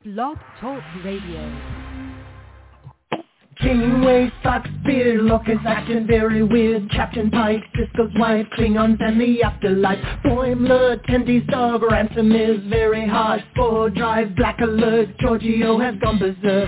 Blog Talk Radio. Kingway, Fox, Beer, Locust, acting very weird. Captain Pike, Sisko's wife, Klingons and the afterlife. Boimler, Tendy's dog, Ransom is very hard. Spore Drive, Black Alert, Giorgio has gone berserk.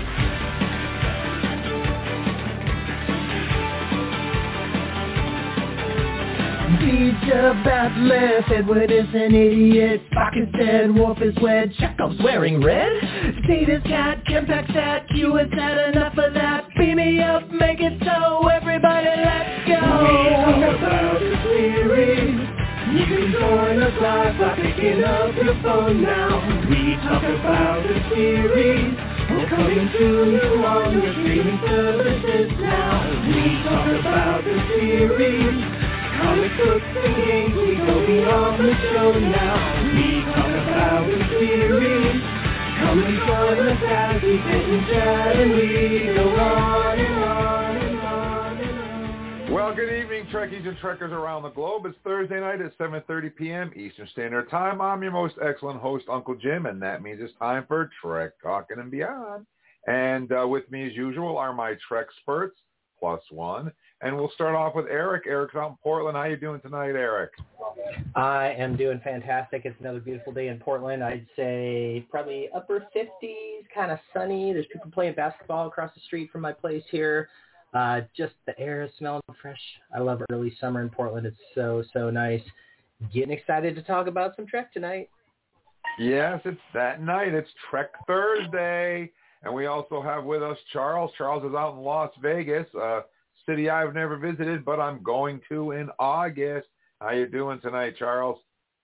Teacher, Batleth, Edward is an idiot. Spock is dead, Worf is wed, Chekhov's wearing red. Data's cat, Kempak's at, Q has had enough of that. Beam me up, make it so, everybody let's go. We talk about the series. You can join us live by picking up your phone now. We talk about the series. We're coming to you on your streaming services now. We talk about the series. Comic books and games, we go beyond the show now. We talk about the series. Come and join us as we sit and chat and we go on and on and on and on. Well, good evening, Trekkies and Trekkers around the globe. It's Thursday night at 7:30 p.m. Eastern Standard Time. I'm your most excellent host, Uncle Jim, and that means it's time for Trek Talking and Beyond. And with me, as usual, are my Trek experts, plus one. And we'll start off with Eric. Eric's out in Portland. How you doing tonight, Eric? I am doing fantastic. It's another beautiful day in Portland. I'd say probably upper 50s, kind of sunny. There's people playing basketball across the street from my place here. Just the air is smelling fresh. I love early summer in Portland. It's so, so nice. Getting excited to talk about some Trek tonight. Yes, it's that night. It's Trek Thursday. And we also have with us Charles. Charles is out in Las Vegas, city I've never visited, but I'm going to in August. How you doing tonight, Charles?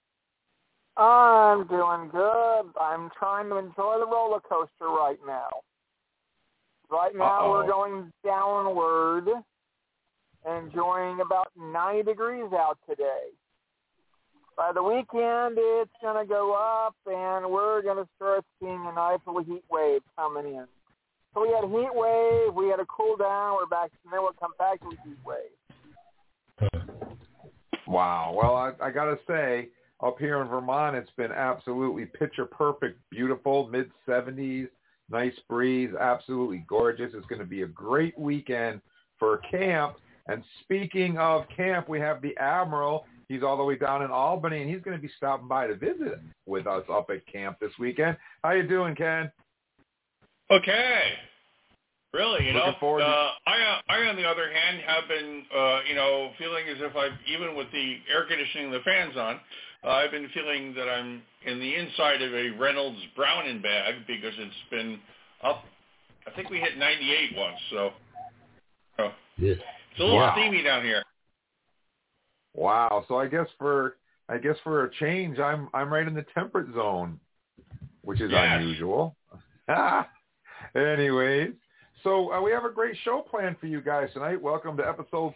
I'm doing good. I'm trying to enjoy the roller coaster right now. Right now We're going downward, enjoying about 90 degrees out today. By the weekend, it's going to go up, and we're going to start seeing a nice little heat wave coming in. So we had a heat wave, we had a cool down, we're back, and then we'll come back to a heat wave. Wow. Well, I got to say, up here in Vermont, it's been absolutely picture perfect, beautiful, mid-70s, nice breeze, absolutely gorgeous. It's going to be a great weekend for camp. And speaking of camp, we have the Admiral. He's all the way down in Albany, and he's going to be stopping by to visit with us up at camp this weekend. How you doing, Ken? Okay. Really, I, on the other hand, have been, feeling as if I've, even with the air conditioning and the fans on, I've been feeling that I'm in the inside of a Reynolds Browning bag because it's been up. I think we hit 98 once, so it's a little steamy down here. Wow. So I guess for a change, I'm right in the temperate zone, which is unusual. Anyways, so we have a great show planned for you guys tonight. Welcome to episode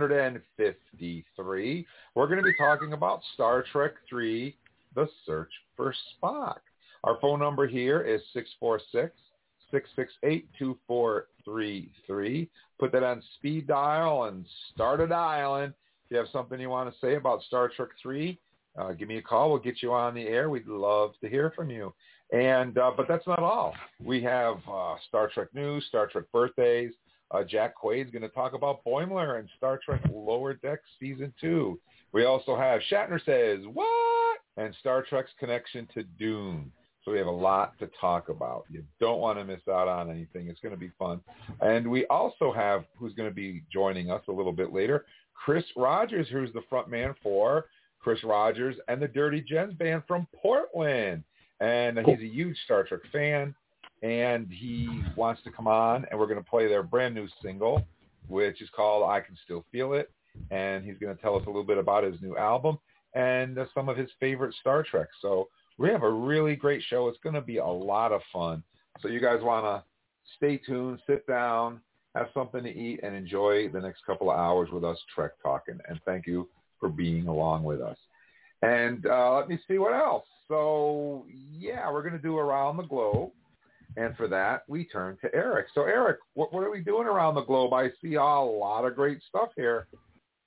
353. We're going to be talking about Star Trek III, The Search for Spock. Our phone number here is 646-668-2433. Put that on speed dial and start a dialing. If you have something you want to say about Star Trek III, give me a call. We'll get you on the air. We'd love to hear from you. And but that's not all. We have Star Trek news, Star Trek birthdays. Jack Quaid's going to talk about Boimler and Star Trek Lower Decks Season 2. We also have Shatner Says, What? And Star Trek's connection to Dune. So we have a lot to talk about. You don't want to miss out on anything. It's going to be fun. And we also have, who's going to be joining us a little bit later, Chris Rogers, who's the front man for Chris Rogers and the Dirty Gents band from Portland. And he's a huge Star Trek fan, and he wants to come on, and we're going to play their brand new single, which is called I Can Still Feel It. And he's going to tell us a little bit about his new album and some of his favorite Star Trek. So we have a really great show. It's going to be a lot of fun. So you guys want to stay tuned, sit down, have something to eat, and enjoy the next couple of hours with us Trek Talking. And thank you for being along with us. And let me see what else. So, we're going to do Around the Globe. And for that, we turn to Eric. So, Eric, what are we doing around the globe? I see a lot of great stuff here.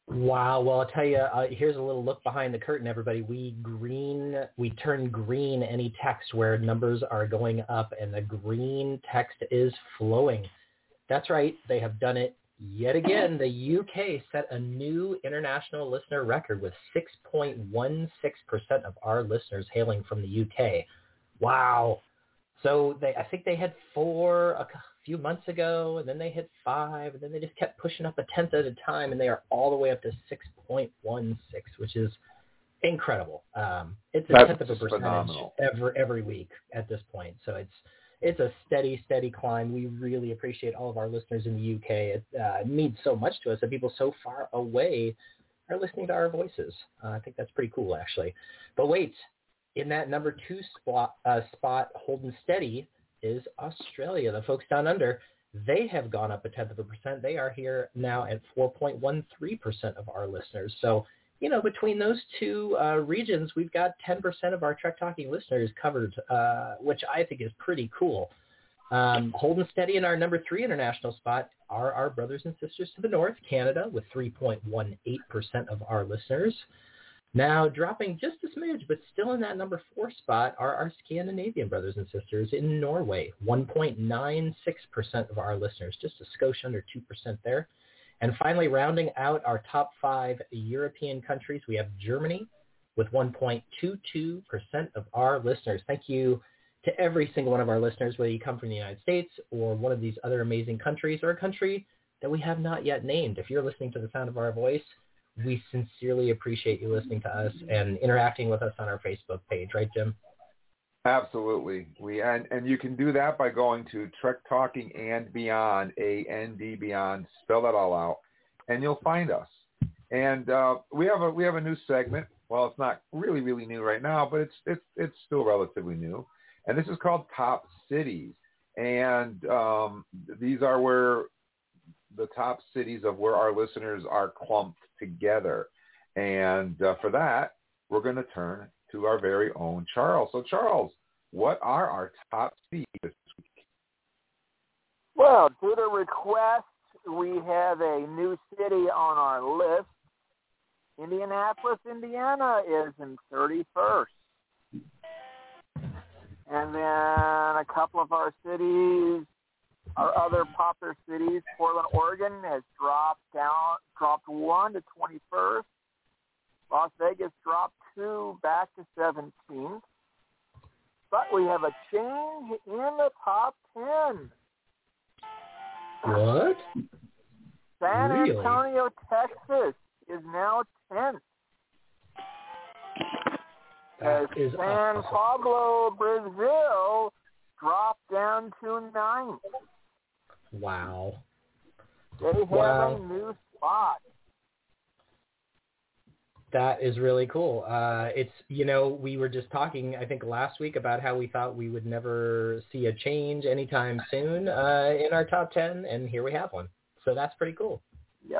Wow. Well, I'll tell you, here's a little look behind the curtain, everybody. We turn green any text where numbers are going up, and the green text is flowing. That's right. They have done it yet again. The UK set a new international listener record with 6.16% of our listeners hailing from the UK. Wow. So I think they had 4 a few months ago, and then they hit 5, and then they just kept pushing up a tenth at a time, and they are all the way up to 6.16, which is incredible. It's a tenth of a percentage every week at this point. So it's a steady climb. We really appreciate all of our listeners in the UK. It means so much to us that people so far away are listening to our voices. I think that's pretty cool, actually. But wait. In that number 2 spot, holding steady, is Australia. The folks down under, they have gone up a tenth of a percent. They are here now at 4.13% of our listeners. So, between those two regions, we've got 10% of our Trek Talking listeners covered, which I think is pretty cool. Holding steady in our number 3 international spot are our brothers and sisters to the north, Canada, with 3.18% of our listeners. Now, dropping just a smidge, but still in that number 4 spot, are our Scandinavian brothers and sisters in Norway, 1.96% of our listeners, just a skosh under 2% there. And finally, rounding out our top 5 European countries, we have Germany with 1.22% of our listeners. Thank you to every single one of our listeners, whether you come from the United States or one of these other amazing countries or a country that we have not yet named. If you're listening to the sound of our voice, we sincerely appreciate you listening to us and interacting with us on our Facebook page. Right, Jim? Absolutely. And you can do that by going to Trek Talking and Beyond, A-N-D Beyond, spell that all out, and you'll find us. And we have a new segment. Well, it's not really new right now, but it's still relatively new. And this is called Top Cities. And these are where the top cities of where our listeners are clumped together. And for that, we're going to turn to our very own Charles. So, Charles, what are our top cities this week? Well, due to request, we have a new city on our list. Indianapolis, Indiana is in 31st. And then a couple of our cities, our other popular cities, Portland, Oregon has dropped 1 to 21st. Las Vegas dropped 2 back to 17th. But we have a change in the top 10. What? San Antonio, Texas is now 10th. That is San Pablo, Brazil dropped down to 9th. Wow. They have a new spot. That is really cool. It's, we were just talking, I think, last week about how we thought we would never see a change anytime soon in our top 10, and here we have one. So that's pretty cool. Yep.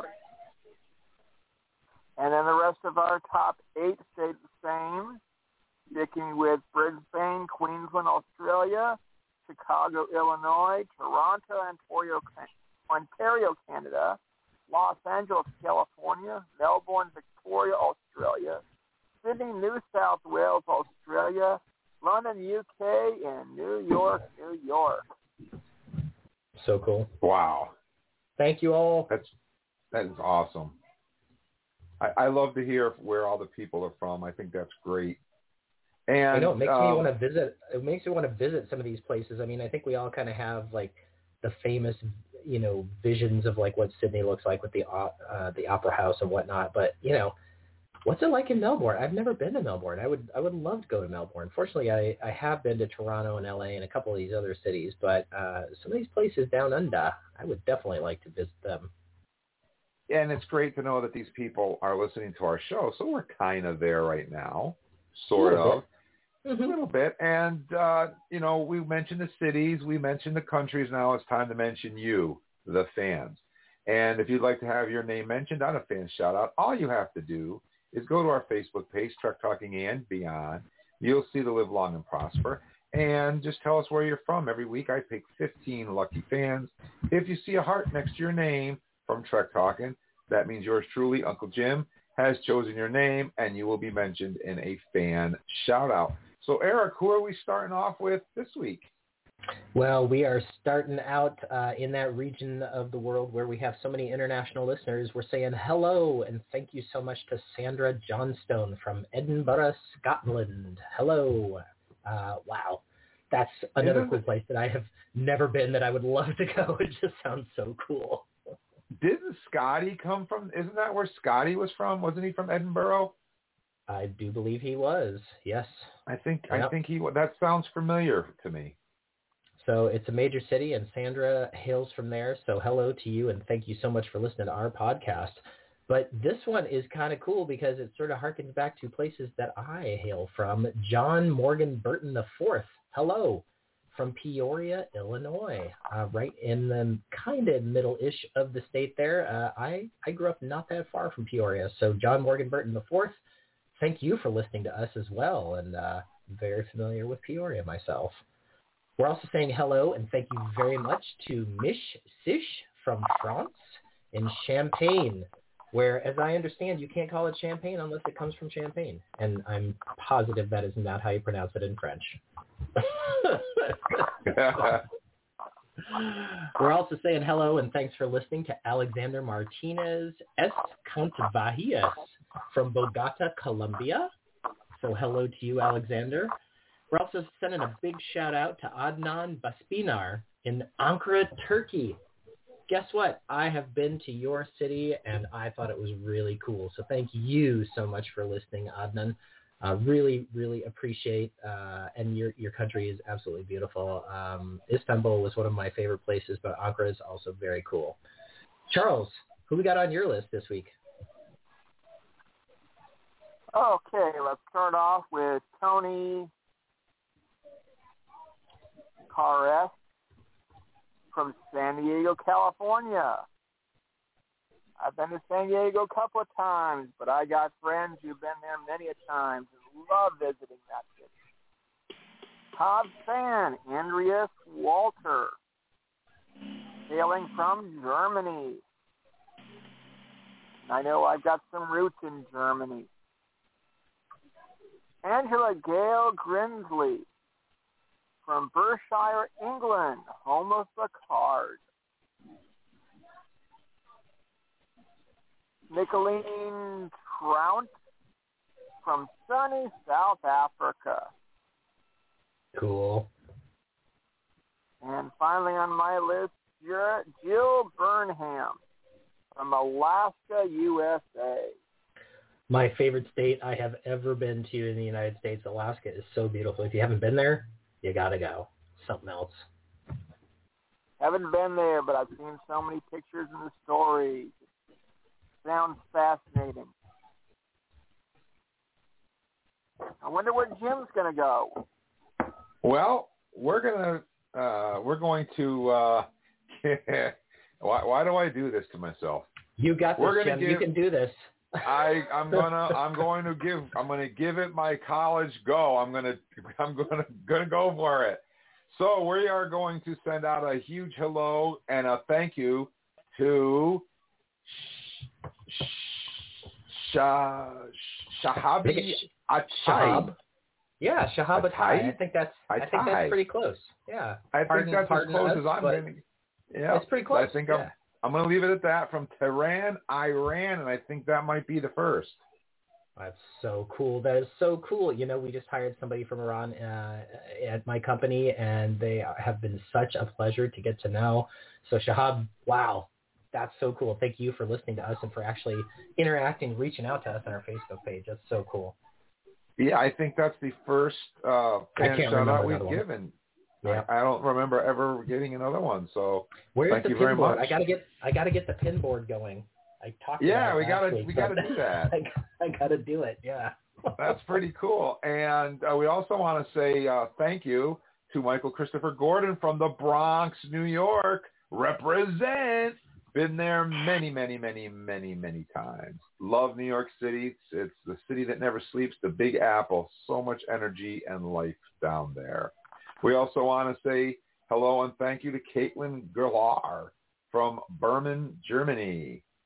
And then the rest of our top 8 stayed the same, sticking with Brisbane, Queensland, Australia, Chicago, Illinois, Toronto, Ontario, Canada, Los Angeles, California, Melbourne, Victoria, Australia, Sydney, New South Wales, Australia, London, UK, and New York, New York. So cool. Wow. Thank you all. That is awesome. I love to hear where all the people are from. I think that's great. And it makes me want to visit. It makes me want to visit some of these places. I mean, I think we all kind of have like the famous, visions of like what Sydney looks like with the Opera House and whatnot. But what's it like in Melbourne? I've never been to Melbourne. I would love to go to Melbourne. Fortunately, I have been to Toronto and LA and a couple of these other cities. But some of these places down under, I would definitely like to visit them. And it's great to know that these people are listening to our show. So we're kind of there right now, sort of. Mm-hmm. A little bit. And, we mentioned the cities. We mentioned the countries. Now it's time to mention you, the fans. And if you'd like to have your name mentioned on a fan shout-out, all you have to do is go to our Facebook page, Trek Talking and Beyond. You'll see the Live Long and Prosper. And just tell us where you're from. Every week I pick 15 lucky fans. If you see a heart next to your name from Trek Talking, that means yours truly, Uncle Jim, has chosen your name, and you will be mentioned in a fan shout-out. So, Eric, who are we starting off with this week? Well, we are starting out in that region of the world where we have so many international listeners. We're saying hello and thank you so much to Sandra Johnstone from Edinburgh, Scotland. Hello. Wow. That's another cool place that I have never been that I would love to go. It just sounds so cool. Didn't Scotty come from, isn't that where Scotty was from? Wasn't he from Edinburgh? I do believe he was, yes. I think he, that sounds familiar to me. So it's a major city, and Sandra hails from there. So hello to you, and thank you so much for listening to our podcast. But this one is kind of cool because it sort of harkens back to places that I hail from. John Morgan Burton IV, hello, from Peoria, Illinois, right in the kind of middle-ish of the state there. I grew up not that far from Peoria. So John Morgan Burton IV, thank you for listening to us as well, and very familiar with Peoria myself. We're also saying hello and thank you very much to Mish Sish from France in Champagne, where, as I understand, you can't call it champagne unless it comes from Champagne. And I'm positive that is not how you pronounce it in French. We're also saying hello and thanks for listening to Alexander Martinez Escantavajillas from Bogota, Colombia. So hello to you, Alexander. We're also sending a big shout-out to Adnan Baspinar in Ankara, Turkey. Guess what? I have been to your city, and I thought it was really cool. So thank you so much for listening, Adnan. Really, really appreciate, and your country is absolutely beautiful. Istanbul was one of my favorite places, but Ankara is also very cool. Charles, who we got on your list this week? Okay, let's start off with Tony Carres from San Diego, California. I've been to San Diego a couple of times, but I got friends who've been there many a times and love visiting that city. Todd fan, Andreas Walter, hailing from Germany. I know I've got some roots in Germany. Angela Gale Grinsley from Berkshire, England, home of the card. Nicolene Trout from sunny South Africa. Cool. And finally on my list, Jill Burnham from Alaska, USA. My favorite state I have ever been to in the United States, Alaska, is so beautiful. If you haven't been there, you got to go. Something else. Haven't been there, but I've seen so many pictures and the stories. Sounds fascinating. I wonder where Jim's going to go. Well, we're going to why do I do this to myself? You got this, Jim. You can do this. I'm gonna give it my college go. I'm gonna go for it. So we are going to send out a huge hello and a thank you to Shahabi Atai. Yeah, Shahab Atai. I think that's pretty close. Yeah. I think that's as close as I'm going to. Yeah, it's pretty close. I think I'm going to leave it at that. From Tehran, Iran, and I think that might be the first. That's so cool. That is so cool. You know, we just hired somebody from Iran at my company, and they have been such a pleasure to get to know. So Shahab, wow, that's so cool. Thank you for listening to us and for actually interacting, reaching out to us on our Facebook page. That's so cool. Yeah, I think that's the first fan shout-out we've given. Yeah. I don't remember ever getting another one. So thank you very much. I gotta get the pin board going. I talked. Yeah, we gotta do that. I gotta do it. Yeah. That's pretty cool. And we also want to say thank you to Michael Christopher Gordon from the Bronx, New York. Represent. Been there many, many, many, many, many times. Love New York City. It's the city that never sleeps. The Big Apple. So much energy and life down there. We also want to say hello and thank you to Caitlin Gerlar from Berman, Germany.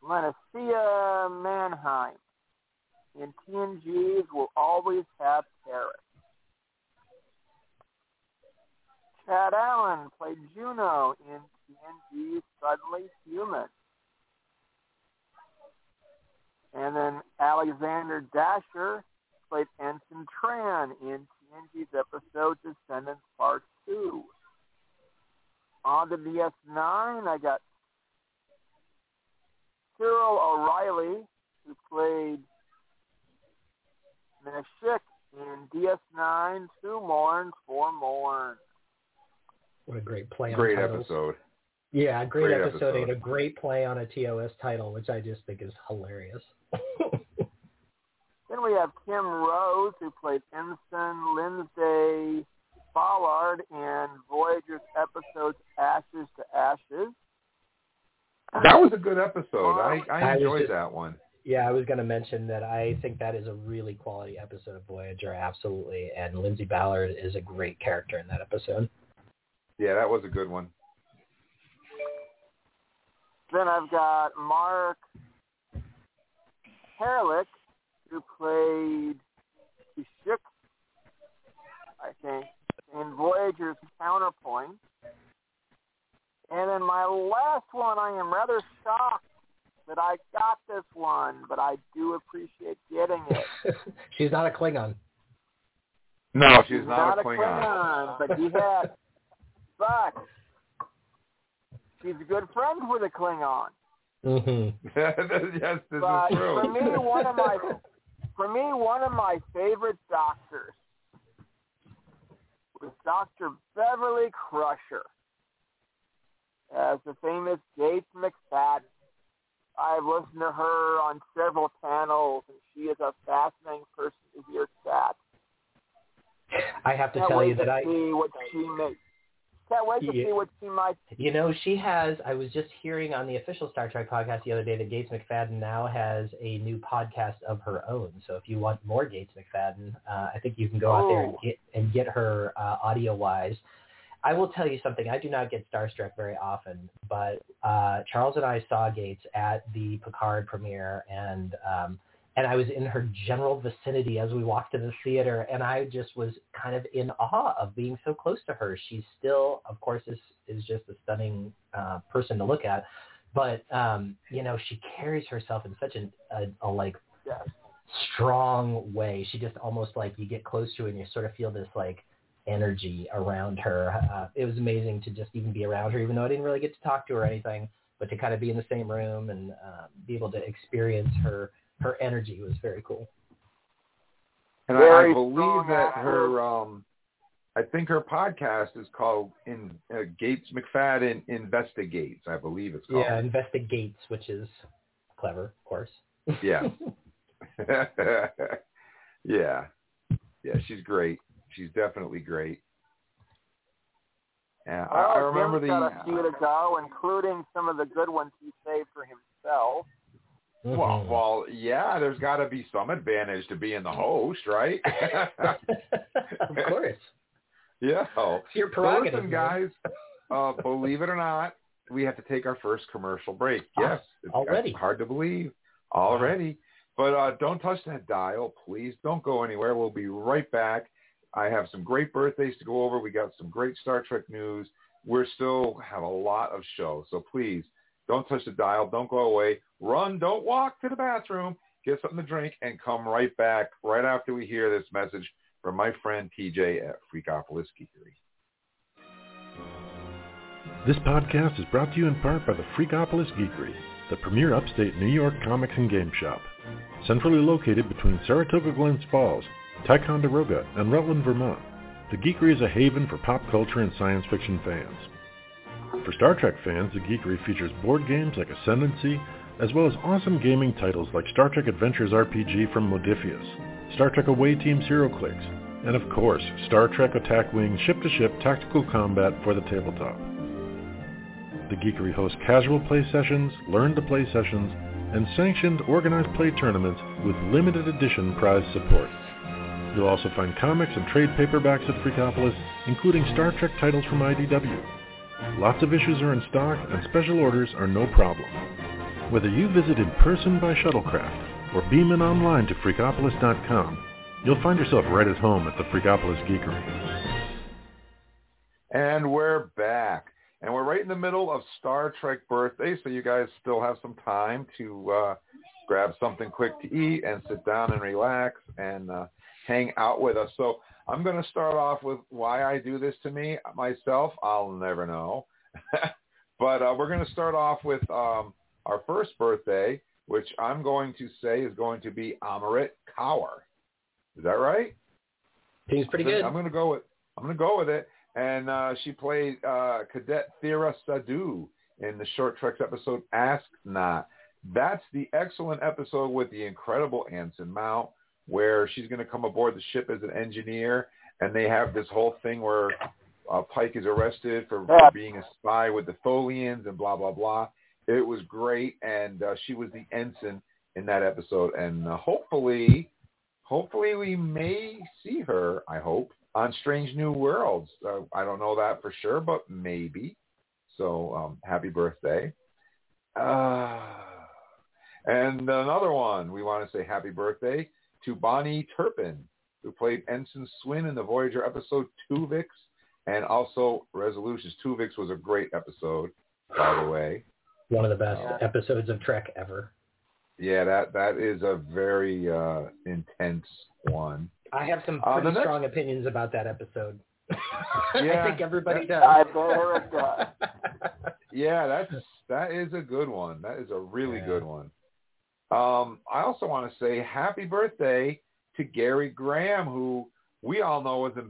Lanacia Mannheim in TNG's Will Always Have Paris. Chad Allen played Juno in TNG's Suddenly Human. And then Alexander Dasher played Ensign Tran in TNG's episode Descendants Part 2. On the DS9, I got Cyril O'Reilly, who played Nashik in DS9, 2 Morns, 4 Morns. What a great play on Great titles. episode. Yeah, great episode and a great play on a TOS title, which I just think is hilarious. Then we have Kim Rose, who played Ensign Lindsay Ballard in Voyager's episodes Ashes to Ashes. That was a good episode. I enjoyed that one. Yeah, I was going to mention that I think that is a really quality episode of Voyager, absolutely. And Lindsay Ballard is a great character in that episode. Yeah, that was a good one. Then I've got Mark Herlick, who played Kashuk, I think, in Voyager's Counterpoint. And then my last one, I am rather shocked that I got this one, but I do appreciate getting it. She's not a Klingon. No, she's not a Klingon. But she's good friends with a Klingon. Mm-hmm. Yes, this is true. For me, one of my favorite doctors was Dr. Beverly Crusher as the famous Gates McFadden. I've listened to her on several channels, and she is a fascinating person to hear chat. I have to tell you that see what she makes. Can't wait to see what she might. You know, she has. I was just hearing on the official Star Trek podcast the other day that Gates McFadden now has a new podcast of her own. So if you want more Gates McFadden, I think you can go out there and get her audio-wise. I will tell you something. I do not get starstruck very often, but Charles and I saw Gates at the Picard premiere, and I was in her general vicinity as we walked to the theater, and I just was kind of in awe of being so close to her. She's still, of course, is just a stunning person to look at, but you know, she carries herself in such a strong way. She just almost like you get close to her and you sort of feel this like energy around her. It was amazing to just even be around her, even though I didn't really get to talk to her or anything, but to kind of be in the same room and be able to experience her energy was very cool. And I believe that her, I think her podcast is called Gates McFadden Investigates, I believe it's called. Yeah, Investigates, which is clever, of course. Yeah. Yeah, she's great. She's definitely great. Yeah, I remember Jim's got a few to go, including some of the good ones he saved for himself. Mm-hmm. Well, yeah, there's got to be some advantage to being the host, right? Of course. Yeah. It's your prerogative. So listen, guys, believe it or not, we have to take our first commercial break. Yes. Already. It's hard to believe. Already. But don't touch that dial. Please don't go anywhere. We'll be right back. I have some great birthdays to go over. We got some great Star Trek news. We still have a lot of shows. So please, don't touch the dial. Don't go away. Run. Don't walk to the bathroom. Get something to drink and come right back right after we hear this message from my friend TJ at Freakopolis Geekery. This podcast is brought to you in part by the Freakopolis Geekery, the premier upstate New York comics and game shop. Centrally located between Saratoga Glens Falls, Ticonderoga, and Rutland, Vermont, the Geekery is a haven for pop culture and science fiction fans. For Star Trek fans, the Geekery features board games like Ascendancy, as well as awesome gaming titles like Star Trek Adventures RPG from Modiphius, Star Trek Away Team's HeroClix, and of course, Star Trek Attack Wing ship-to-ship tactical combat for the tabletop. The Geekery hosts casual play sessions, learn-to-play sessions, and sanctioned organized play tournaments with limited edition prize support. You'll also find comics and trade paperbacks at Freakopolis, including Star Trek titles from IDW. Lots of issues are in stock, and special orders are no problem. Whether you visit in person by shuttlecraft or beam in online to Freakopolis.com, you'll find yourself right at home at the Freakopolis Geekery. And we're back. And we're right in the middle of Star Trek birthday, so you guys still have some time to grab something quick to eat and sit down and relax and hang out with us. So I'm going to start off with why I do this to me. Myself, I'll never know. But we're going to start off with our first birthday, which I'm going to say is going to be Amrit Kaur. Is that right? Seems pretty good. I'm going to go with it. And she played Cadet Thera Sadu in the Short Treks episode Ask Not. That's the excellent episode with the incredible Anson Mount, where she's going to come aboard the ship as an engineer, and they have this whole thing where Pike is arrested for being a spy with the Tholians and blah, blah, blah. It was great, and she was the ensign in that episode. And hopefully we may see her, I hope, on Strange New Worlds. I don't know that for sure, but maybe. So happy birthday. And another one, we want to say happy birthday to Bonnie Turpin, who played Ensign Swin in the Voyager episode Tuvix and also Resolutions. Tuvix was a great episode, by the way. One of the best episodes of Trek ever. Yeah, that is a very intense one. I have some pretty strong opinions about that episode. Yeah, I think everybody does. I bet it does. Yeah, that is a good one. That is a really good one. I also want to say happy birthday to Gary Graham, who we all know as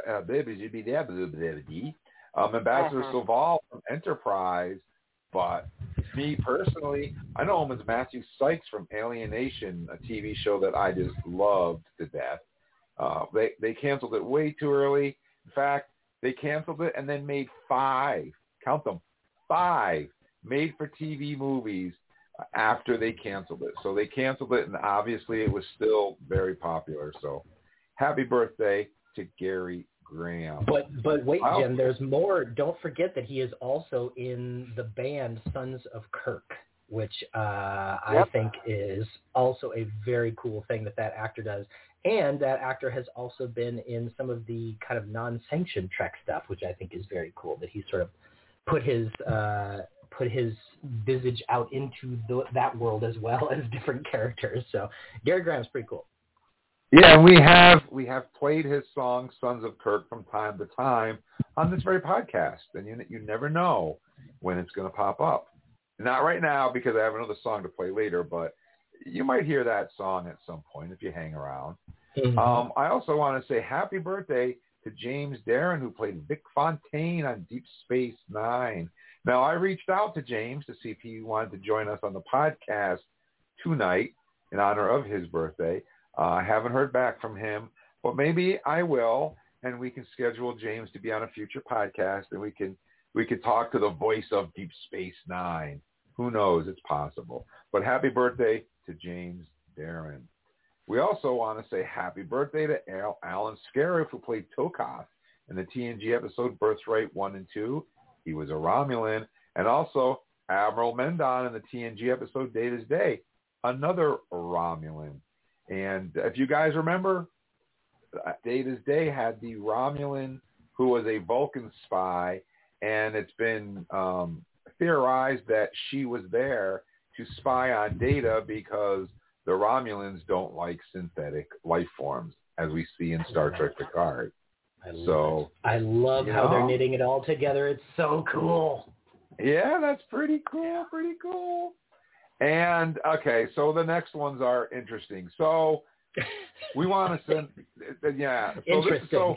Ambassador Soval from Enterprise, but me personally, I know him as Matthew Sykes from Alienation, a TV show that I just loved to death. They canceled it way too early. In fact, they canceled it and then made 5 made-for-TV movies after they canceled it. So they canceled it, and obviously it was still very popular. So happy birthday to Gary Graham. But wait, Jim, there's more. Don't forget that he is also in the band Sons of Kirk, which I think is also a very cool thing that actor does. And that actor has also been in some of the kind of non-sanctioned Trek stuff, which I think is very cool, that he sort of put his visage out into that world as well as different characters. So Gary Graham's pretty cool. Yeah, and we have played his song Sons of Kirk from time to time on this very podcast, and you never know when it's going to pop up. Not right now because I have another song to play later, but you might hear that song at some point if you hang around. Mm-hmm. I also want to say happy birthday to James Darren, who played Vic Fontaine on Deep Space Nine. Now, I reached out to James to see if he wanted to join us on the podcast tonight in honor of his birthday. I haven't heard back from him, but maybe I will, and we can schedule James to be on a future podcast, and we can talk to the voice of Deep Space Nine. Who knows? It's possible. But happy birthday to James Darren. We also want to say happy birthday to Alan Scarif, who played Tokoth in the TNG episode Birthright 1 and 2. He was a Romulan. And also Admiral Mendon in the TNG episode Data's Day, another Romulan. And if you guys remember, Data's Day had the Romulan who was a Vulcan spy, and it's been theorized that she was there to spy on Data because the Romulans don't like synthetic life forms, as we see in Star Trek Picard. I love how they're knitting it all together. It's so cool. Yeah, that's pretty cool. And, okay, so the next ones are interesting. So we want to send, yeah. So interesting.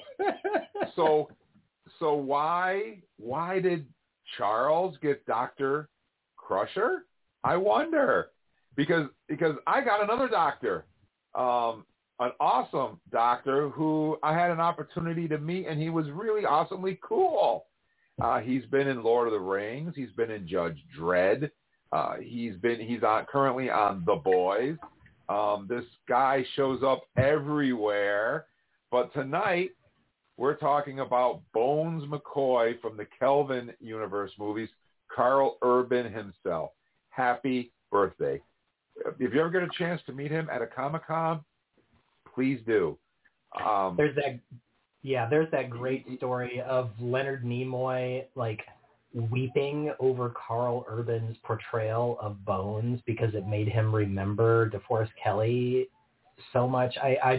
So why did Charles get Dr. Crusher? I wonder. Because I got another doctor, an awesome doctor who I had an opportunity to meet, and he was really awesomely cool. He's been in Lord of the Rings. He's been in Judge Dredd. He's currently on The Boys. This guy shows up everywhere. But tonight we're talking about Bones McCoy from the Kelvin Universe movies, Carl Urban himself. Happy birthday. If you ever get a chance to meet him at a Comic-Con, please do. There's that great story of Leonard Nimoy weeping over Carl Urban's portrayal of Bones because it made him remember DeForest Kelley so much.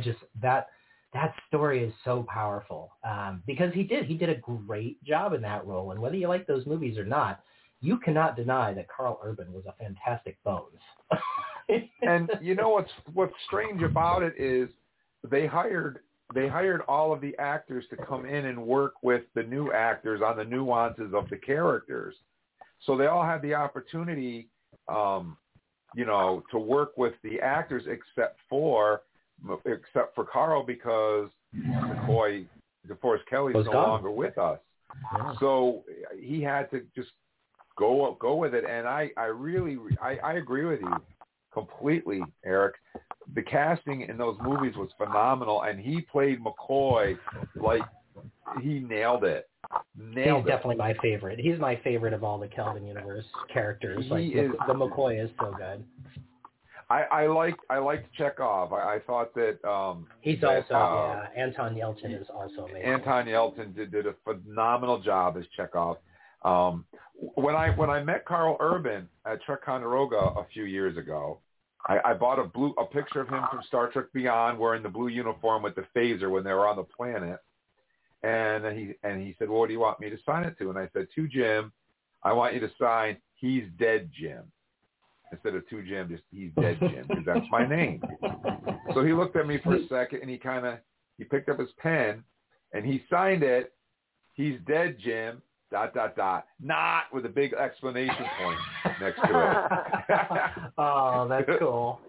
That story is so powerful because he did a great job in that role, and whether you like those movies or not, you cannot deny that Carl Urban was a fantastic Bones. And you know what's strange about it is they hired all of the actors to come in and work with the new actors on the nuances of the characters. So they all had the opportunity, to work with the actors except for Carl, because DeForest Kelley is no longer with us. Yeah. So he had to just go with it. And I agree with you completely, Eric. The casting in those movies was phenomenal, and he played McCoy like he nailed it. He's definitely my favorite. He's my favorite of all the Kelvin Universe characters. The McCoy is so good. I liked Chekhov. I thought that he's also Anton Yelchin is also amazing. Anton Yelchin did a phenomenal job as Chekhov. When I met Carl Urban at Ticonderoga a few years ago, I bought a picture of him from Star Trek Beyond wearing the blue uniform with the phaser when they were on the planet. And he said, well, what do you want me to sign it to? And I said, to Jim, I want you to sign, he's dead Jim. Instead of to Jim, just he's dead Jim, because that's my name. So he looked at me for a second, and he picked up his pen, and he signed it, he's dead Jim, ... not with a big exclamation point next to it. Oh, that's cool.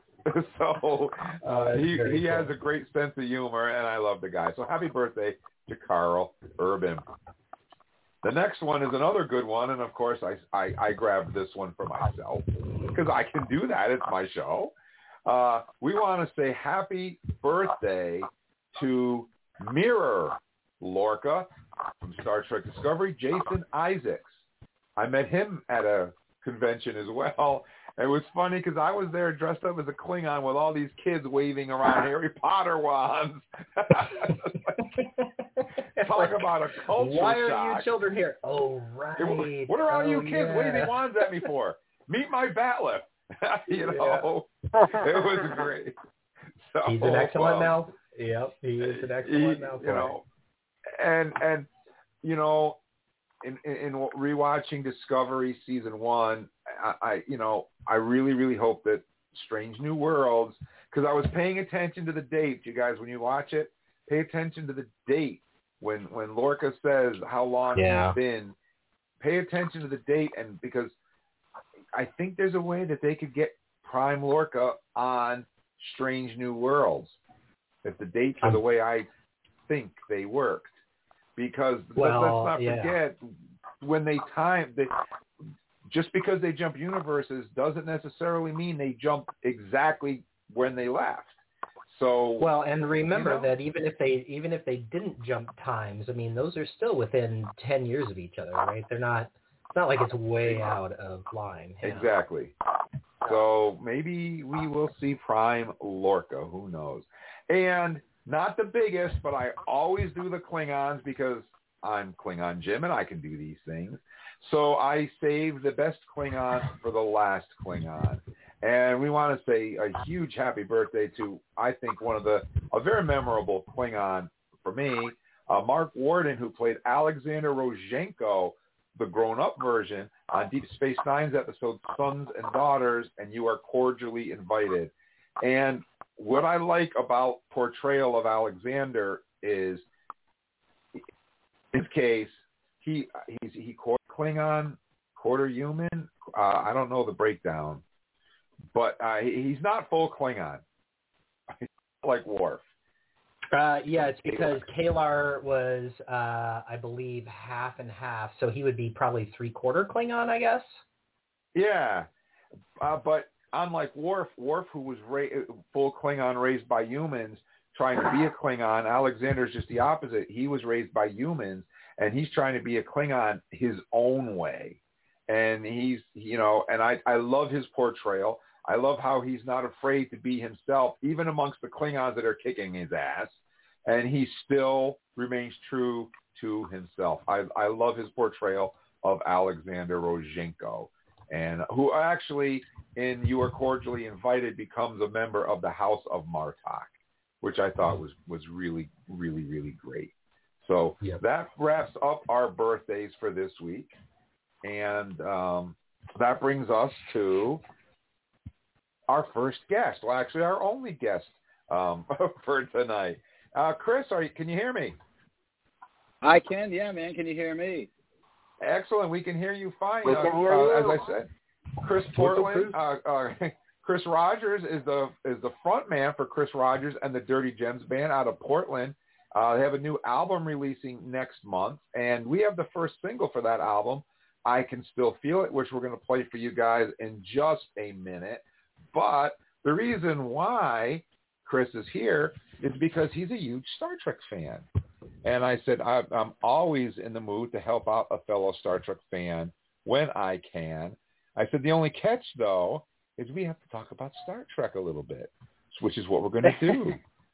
So he has a great sense of humor, and I love the guy. So happy birthday to Carl Urban. The next one is another good one, and of course I grabbed this one for myself because I can do that. It's my show. We want to say happy birthday to Mirror Lorca from Star Trek Discovery, Jason Isaacs. I met him at a convention as well. It was funny because I was there dressed up as a Klingon with all these kids waving around Harry Potter wands. Talk about a culture shock. Why are you children here? Oh, right. What are all you kids waving wands at me for? Meet my batleth. It was great. So, he's an excellent now. Yep, he is an excellent now. And in rewatching Discovery season 1, I really, really hope that Strange New Worlds, because I was paying attention to the date, you guys, when you watch it, pay attention to the date when Lorca says how long it's been. Pay attention to the date, and because I think there's a way that they could get Prime Lorca on Strange New Worlds if the dates are the way I think they worked. Because let's not forget, when just because they jump universes doesn't necessarily mean they jump exactly when they left. So and remember that even if they didn't jump times, I mean, those are still within 10 years of each other, right? They're not. It's not like it's way out of line. Exactly. So maybe we will see Prime Lorca. Who knows? And not the biggest, but I always do the Klingons because I'm Klingon Jim and I can do these things. So I saved the best Klingon for the last Klingon. And we want to say a huge happy birthday to, I think, a very memorable Klingon for me, Mark Warden, who played Alexander Rozhenko, the grown-up version, on Deep Space Nine's episode Sons and Daughters, and You Are Cordially Invited. And what I like about portrayal of Alexander is, in his case, he quarter Klingon, quarter human. I don't know the breakdown, but he's not full Klingon. He's like Worf. It's because Kalar was, I believe, half and half, so he would be probably 3/4 Klingon, I guess. Yeah, but unlike Worf, who was full Klingon raised by humans, trying to be a Klingon, Alexander's just the opposite. He was raised by humans, and he's trying to be a Klingon his own way. and he's, and I love his portrayal. I love how he's not afraid to be himself, even amongst the Klingons that are kicking his ass, and he still remains true to himself. I love his portrayal of Alexander Rozhenko, and who actually, in You Are Cordially Invited, becomes a member of the House of Martok, which I thought was really, really, really great. So that wraps up our birthdays for this week, and that brings us to our first guest. Well, actually, our only guest for tonight. Chris, can you hear me? I can, yeah, man. Can you hear me? Excellent. We can hear you fine. We can hear you. As I said, Chris Portland, Chris Rogers is the front man for Chris Rogers and the Dirty Gems Band out of Portland. They have a new album releasing next month, and we have the first single for that album, I Can Still Feel It, which we're going to play for you guys in just a minute. But the reason why Chris is here is because he's a huge Star Trek fan. And I said, I'm always in the mood to help out a fellow Star Trek fan when I can. I said, the only catch, though, is we have to talk about Star Trek a little bit, which is what we're going to do.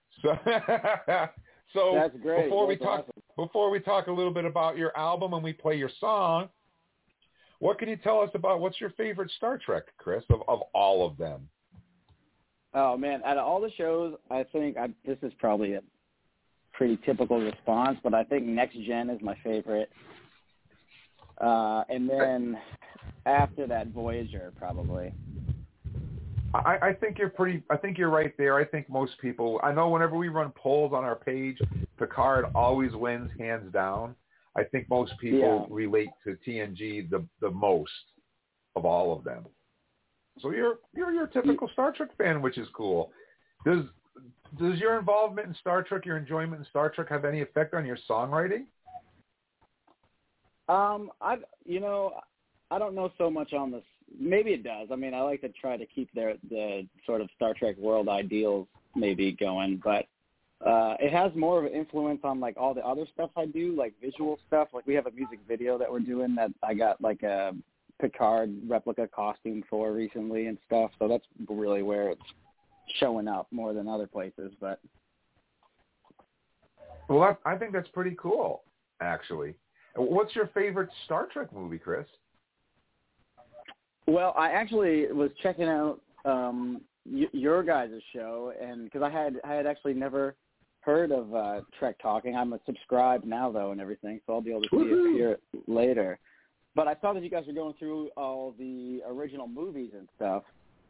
So that's great. Before we talk a little bit about your album and we play your song, what can you tell us about what's your favorite Star Trek, Chris, of all of them? Oh, man, out of all the shows, I think this is probably a pretty typical response, but I think Next Gen is my favorite. And then after that, Voyager, probably. I think you're right there. I think most people, I know whenever we run polls on our page, Picard always wins hands down. I think most people relate to TNG the most of all of them. So you're your typical Star Trek fan, which is cool. Does your involvement in Star Trek, your enjoyment in Star Trek, have any effect on your songwriting? I don't know so much on this. Maybe it does. I mean, I like to try to keep the sort of Star Trek world ideals maybe going, but it has more of an influence on like all the other stuff I do, like visual stuff. Like we have a music video that we're doing that I got like a Picard replica costume for recently and stuff. So that's really where it's showing up more than other places. But well, I think that's pretty cool, actually. What's your favorite Star Trek movie, Chris? Well, I actually was checking out your guys' show, and because I had actually never heard of Trek Talking. I'm subscribed now, though, and everything, so I'll be able to hear it later. But I saw that you guys were going through all the original movies and stuff,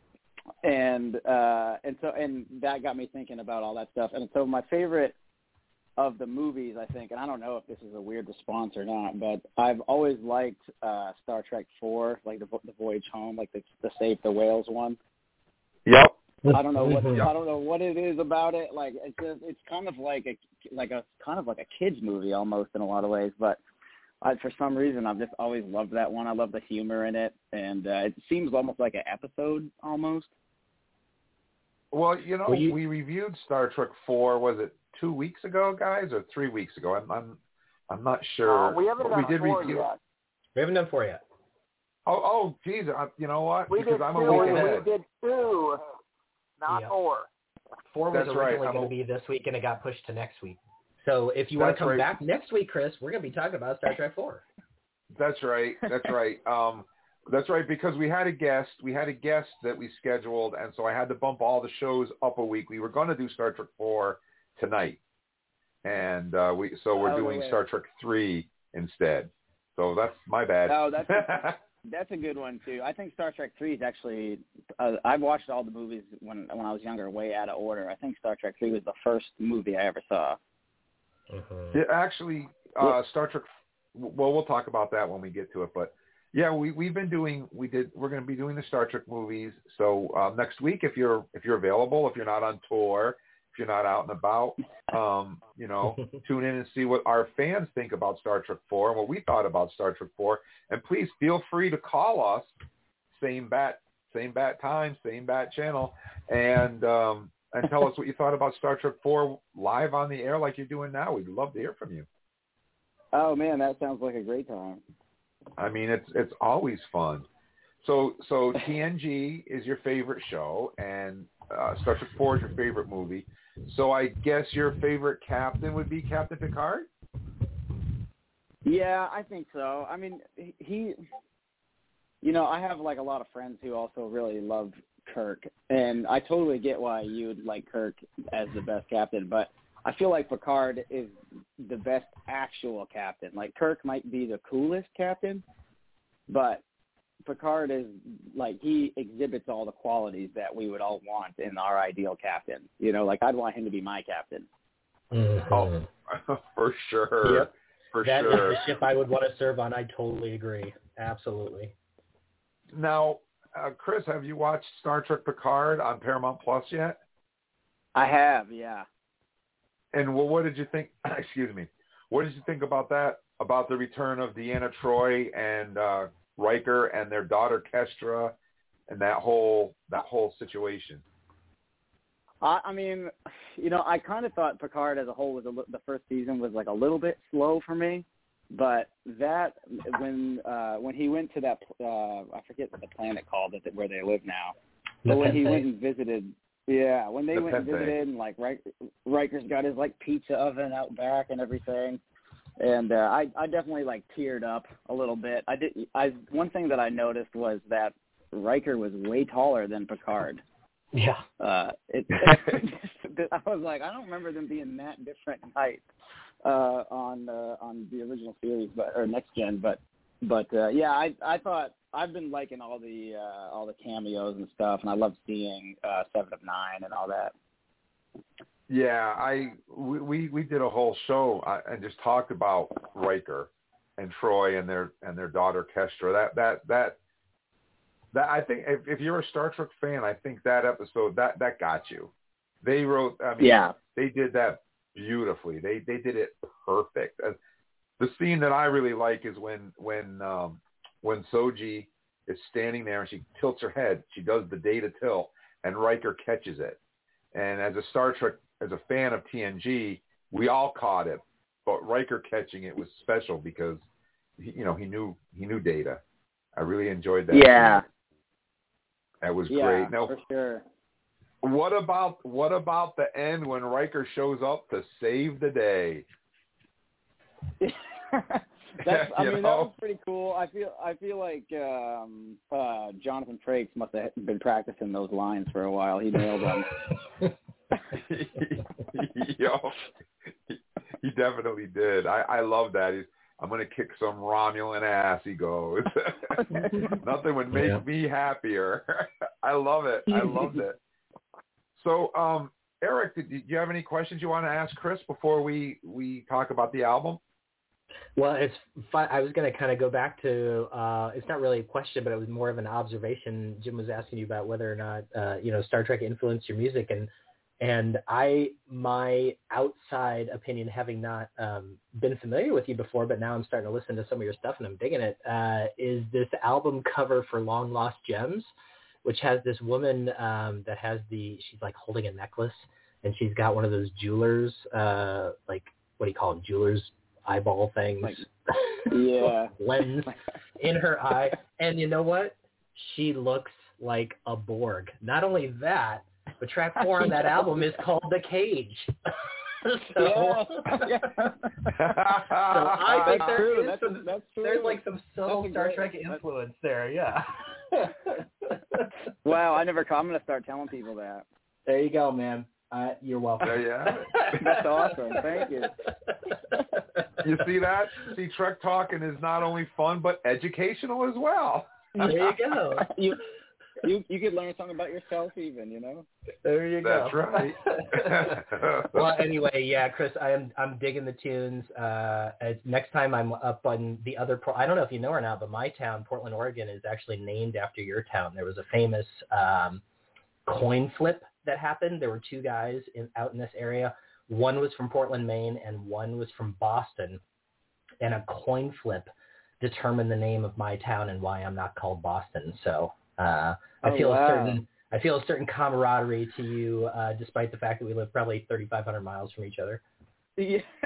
and that got me thinking about all that stuff. And so my favorite of the movies, I think, and I don't know if this is a weird response or not, but I've always liked Star Trek 4, like the Voyage Home, like the Save the Whales one. Yep. I don't know what it is about it. Like it's kind of like a kids movie almost in a lot of ways, but for some reason I've just always loved that one. I love the humor in it, and it seems almost like an episode almost. Well, we reviewed Star Trek 4. Was it 2 weeks ago, guys, or 3 weeks ago? I'm not sure. We haven't done 4 yet. We haven't done 4 yet. Oh, geez. You know what? Because I'm a week ahead. We did 2, not 4. 4 was originally going to be this week, and it got pushed to next week. So if you want to come back next week, Chris, we're going to be talking about Star Trek 4. That's right. That's right. That's right, because we had a guest that we scheduled, and so I had to bump all the shows up a week. We were going to do Star Trek 4 tonight, and we're doing Star Trek 3 instead. So that's my bad. Oh, that's a good one too. I think Star Trek 3 is actually. I've watched all the movies when I was younger, way out of order. I think Star Trek 3 was the first movie I ever saw. Yeah, actually, Star Trek. Well, we'll talk about that when we get to it, but. Yeah, we're going to be doing the Star Trek movies. So next week, if you're available, if you're not on tour, if you're not out and about, tune in and see what our fans think about Star Trek 4 and what we thought about Star Trek 4. And please feel free to call us, same bat time, same bat channel, and tell us what you thought about Star Trek 4 live on the air like you're doing now. We'd love to hear from you. Oh man, that sounds like a great time. I mean, it's always fun. So TNG is your favorite show, and Star Trek 4 is your favorite movie. So I guess your favorite captain would be Captain Picard? Yeah, I think so. I mean, he, I have like a lot of friends who also really love Kirk, and I totally get why you would like Kirk as the best captain, but I feel like Picard is the best actual captain. Like, Kirk might be the coolest captain, but Picard is, like, he exhibits all the qualities that we would all want in our ideal captain. Like, I'd want him to be my captain. Mm-hmm. Oh, for sure. Yep. For that sure. is the ship I would want to serve on. I totally agree. Absolutely. Now, Chris, have you watched Star Trek Picard on Paramount Plus yet? I have, yeah. And what did you think? Excuse me. What did you think about that? About the return of Deanna Troi and Riker and their daughter Kestra, and that whole situation? I mean, I kind of thought Picard as a whole the first season was like a little bit slow for me, but that when he went to that I forget what the planet called it where they live now, but when he went and visited. Yeah, when they went and visited, and like Riker's got his like pizza oven out back and everything, and I definitely like teared up a little bit. One thing that I noticed was that Riker was way taller than Picard. Yeah. I was like, I don't remember them being that different in height on the original series, or Next Gen, but yeah, I thought. I've been liking all the cameos and stuff, and I love seeing 7 of 9 and all that. Yeah, we did a whole show and just talked about Riker and Troi and their daughter Kestra. That I think if you're a Star Trek fan, I think that episode that got you. They wrote. I mean, yeah. They did that beautifully. They did it perfect. The scene that I really like is when Soji is standing there and she tilts her head. She does the data tilt, and Riker catches it. And as a fan of TNG, we all caught it, but Riker catching it was special because he knew data. I really enjoyed that. Yeah, scene. That was great. Now, for sure. What about the end when Riker shows up to save the day? That was pretty cool. I feel like Jonathan Frakes must have been practicing those lines for a while. He nailed them. He definitely did. I love that. I'm going to kick some Romulan ass, he goes. Nothing would make me happier. I love it. I loved it. So, Eric, do you have any questions you want to ask Chris before we talk about the album? Well, it's fun. I was going to kind of go back to, it's not really a question, but it was more of an observation. Jim was asking you about whether or not, Star Trek influenced your music. And my outside opinion, having not been familiar with you before, but now I'm starting to listen to some of your stuff and I'm digging it, is this album cover for Long Lost Gems, which has this woman that has she's like holding a necklace and she's got one of those jewelers, like, what do you call them? Jewelers eyeball things, yeah, lens in her eye, and you know what? She looks like a Borg. Not only that, but track 4 on that album is called The Cage. So I think there's like some subtle Star Trek influence there. Yeah. Wow, I'm going to start telling people that. There you go, man. You're welcome. Yeah. That's awesome. Thank you. You see that? See, Trek Talking is not only fun but educational as well. There you go. You could learn something about yourself even, There you go. That's right. Well, anyway, yeah, Chris, I'm digging the tunes. Next time I'm up on the other I don't know if you know or not, but my town, Portland, Oregon, is actually named after your town. There was a famous coin flip that happened. There were 2 guys out in this area. One was from Portland, Maine, and one was from Boston. And a coin flip determined the name of my town and why I'm not called Boston. So I feel a certain camaraderie to you, despite the fact that we live probably 3,500 miles from each other. Yeah,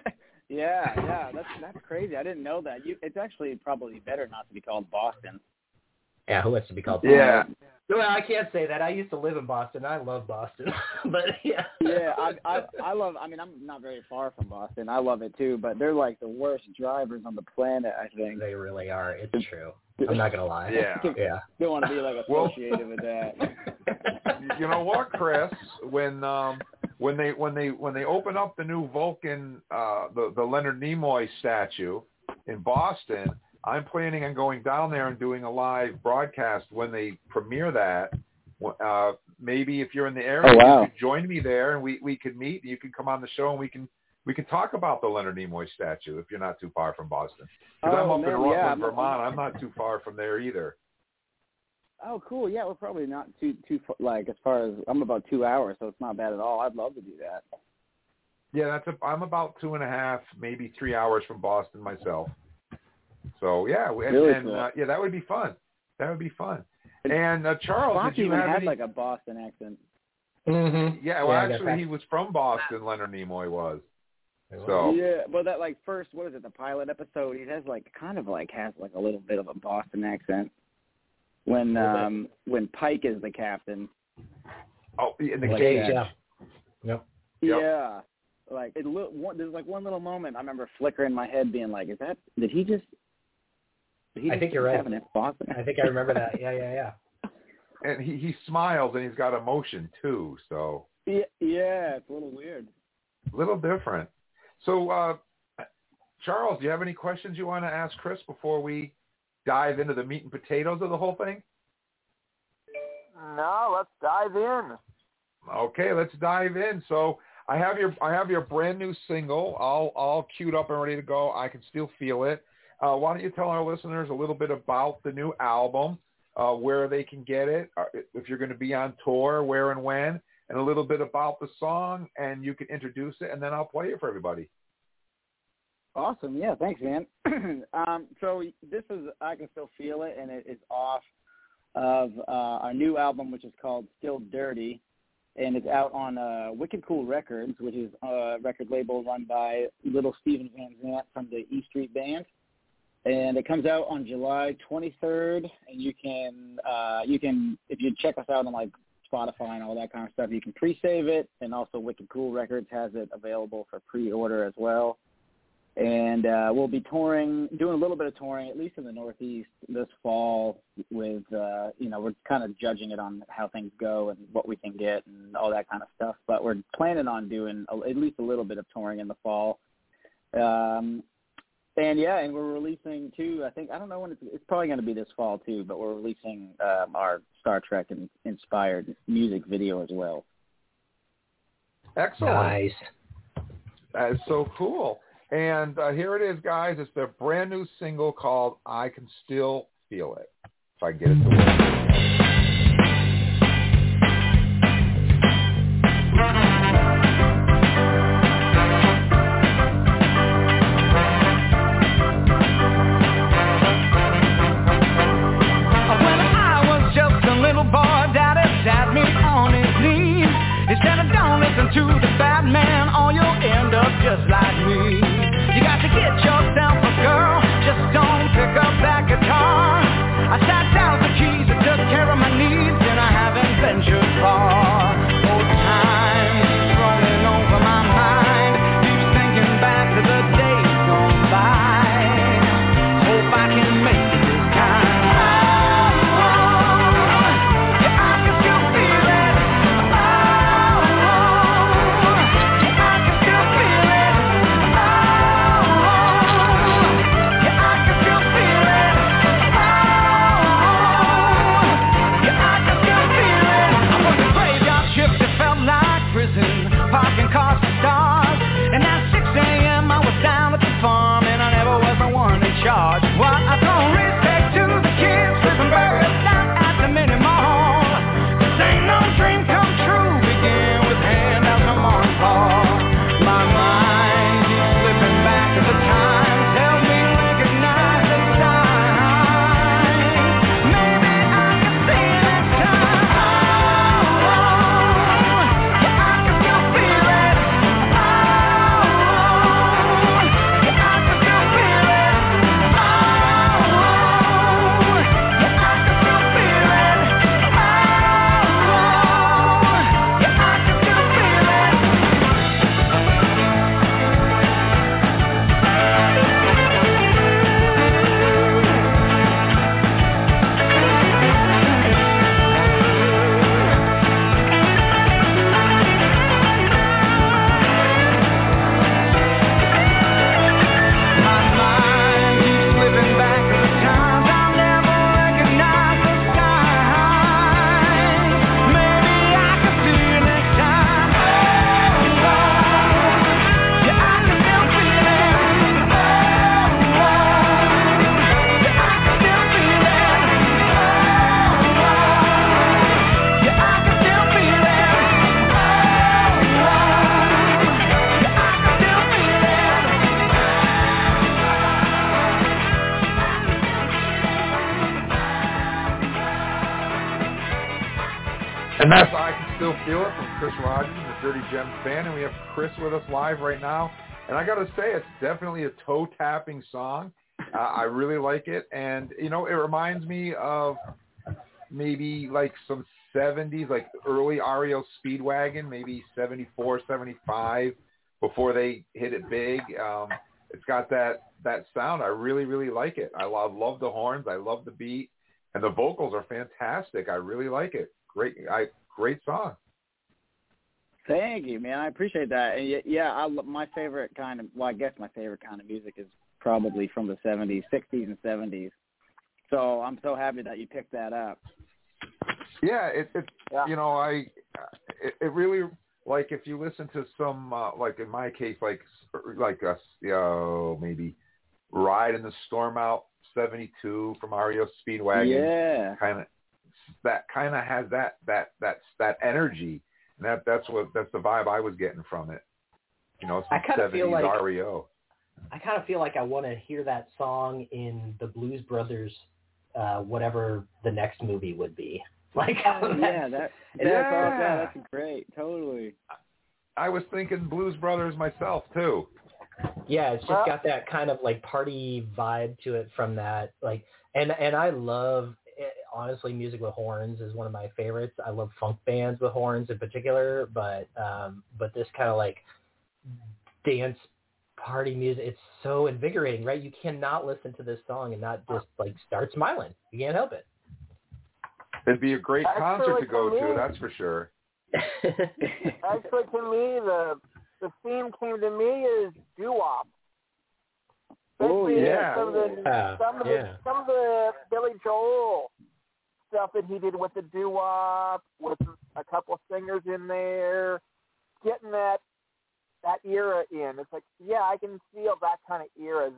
Yeah, that's crazy. I didn't know that. It's actually probably better not to be called Boston. Yeah, who wants to be called Boston? Yeah. Well, I can't say that. I used to live in Boston. I love Boston. But, yeah. Yeah, I love, I mean, I'm not very far from Boston. I love it, too. But they're like the worst drivers on the planet, I think. They really are. It's true. I'm not going to lie. Yeah. Don't want to be, like, associated with that. You know what, Chris? When they open up the new Vulcan, the Leonard Nimoy statue in Boston, I'm planning on going down there and doing a live broadcast when they premiere that. Maybe if you're in the area, you could join me there, and we could meet. You can come on the show, and we can talk about the Leonard Nimoy statue if you're not too far from Boston. Because I'm up in Rutland, Vermont. I'm not too far from there either. Oh, cool. Yeah, we're probably not too far, like, as far as I'm about 2 hours, so it's not bad at all. I'd love to do that. Yeah, I'm about 2.5, maybe 3 hours from Boston myself. So yeah, yeah, that would be fun. That would be fun. And Charles, Spock did you even have had any... like a Boston accent. Mm-hmm. Yeah, well, actually, he was from Boston. Leonard Nimoy was. So yeah, but that like first, what is it? The pilot episode. He has like has like a little bit of a Boston accent when Pike is the captain. Oh, in the like cage. Yeah. Yep. Yeah. Like there's like one little moment I remember flickering in my head, being like, did he just I think you're right. have an Boston? I think I remember that. Yeah. And he smiles and he's got emotion too. So yeah, it's a little weird. A little different. So, Charles, do you have any questions you want to ask Chris before we dive into the meat and potatoes of the whole thing? No, let's dive in. Okay, let's dive in. So I have your brand new single all queued up and ready to go. I Can Still Feel It. Why don't you tell our listeners a little bit about the new album, where they can get it, if you're going to be on tour, where and when, and a little bit about the song, and you can introduce it, and then I'll play it for everybody. Awesome. Yeah, thanks, man. So this is I Can Still Feel It, and it is off of our new album, which is called Still Dirty, and it's out on Wicked Cool Records, which is a record label run by little Steven Van Zandt from the E Street Band. And it comes out on July 23rd, and you can if you check us out on like Spotify and all that kind of stuff, you can pre-save it, and also Wicked Cool Records has it available for pre-order as well. And we'll be doing a little bit of touring, at least in the Northeast this fall with, we're kind of judging it on how things go and what we can get and all that kind of stuff. But we're planning on doing at least a little bit of touring in the fall. And we're releasing too. I don't know when it's probably going to be this fall too. But we're releasing our Star Trek inspired music video as well. Excellent. Nice. That is so cool. And here it is, guys. It's their brand new single called "I Can Still Feel It." If I can get it to work. To the bad man, or you'll end up just like me. You got to get yourself a girl, just don't pick up that guitar. I sat down with the keys and took care of my needs. And that's I Can Still Feel It from Chris Rogers and the Dirty Gems Band. And we have Chris with us live right now. And I got to say, it's definitely a toe-tapping song. I really like it. And, you know, it reminds me of maybe like some 70s, like early REO Speedwagon, maybe 74, 75, before they hit it big. It's got that sound. I really, really like it. I love the horns. I love the beat. And the vocals are fantastic. I really like it. Great song. Thank you, man. I appreciate that. And yeah, my favorite kind of, well, I guess my favorite kind of music is probably from the 70s, 60s and 70s. So I'm so happy that you picked that up. Yeah, it you know, it really, like, if you listen to some, like in my case, like us, maybe Ride in the Storm Out 72 from REO Speedwagon. Yeah. Kind of has that energy. And that's the vibe I was getting from it. You know, some 70s REO. I kind of feel like I want to hear that song in the Blues Brothers, whatever the next movie would be. Like, that's great. Totally. I was thinking Blues Brothers myself too. Yeah, it's just got that kind of like party vibe to it from that. Like, and I love, honestly, music with horns is one of my favorites. I love funk bands with horns in particular, but this kind of like dance party music, it's so invigorating, right? You cannot listen to this song and not just like start smiling. You can't help it. It'd be a great concert to go to, that's for sure. Actually, to me, the theme came to me is doo-wop. Oh, yeah. Some of the Billy Joel stuff that he did with the doo-wop, with a couple of singers in there, getting that era in. It's like, yeah, I can feel that kind of era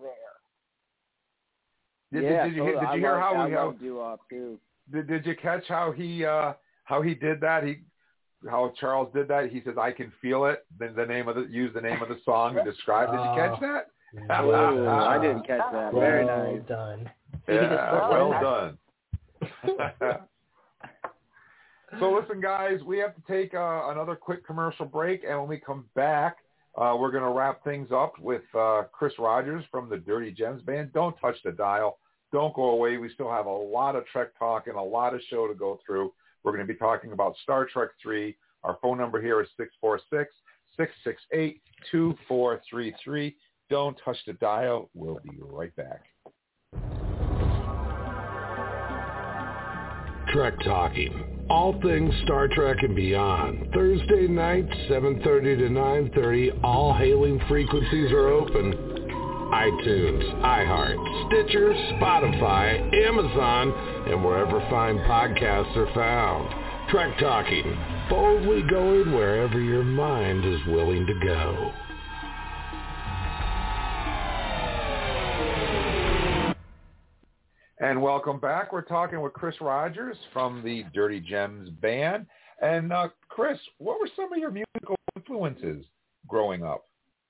there. Did you hear how I love doo-wop too. Did you catch how he did that? How Charles did that? He says, "I can feel it." Then use the name of the song to describe. Did you catch that? Ooh, I didn't catch that. Very nice. Done. Yeah, well done. So listen, guys, we have to take another quick commercial break, and when we come back, we're going to wrap things up with Chris Rogers from the Dirty Gems Band. Don't touch the dial. Don't go away. We still have a lot of Trek talk and a lot of show to go through. We're going to be talking about Star Trek 3. Our phone number here is 646-668-2433. Don't touch the dial. We'll be right back. Trek Talking. All things Star Trek and beyond. Thursday nights, 7:30 to 9:30. All hailing frequencies are open. iTunes, iHeart, Stitcher, Spotify, Amazon, and wherever fine podcasts are found. Trek Talking, boldly going wherever your mind is willing to go. And welcome back. We're talking with Chris Rogers from the Dirty Gems Band. And Chris, what were some of your musical influences growing up?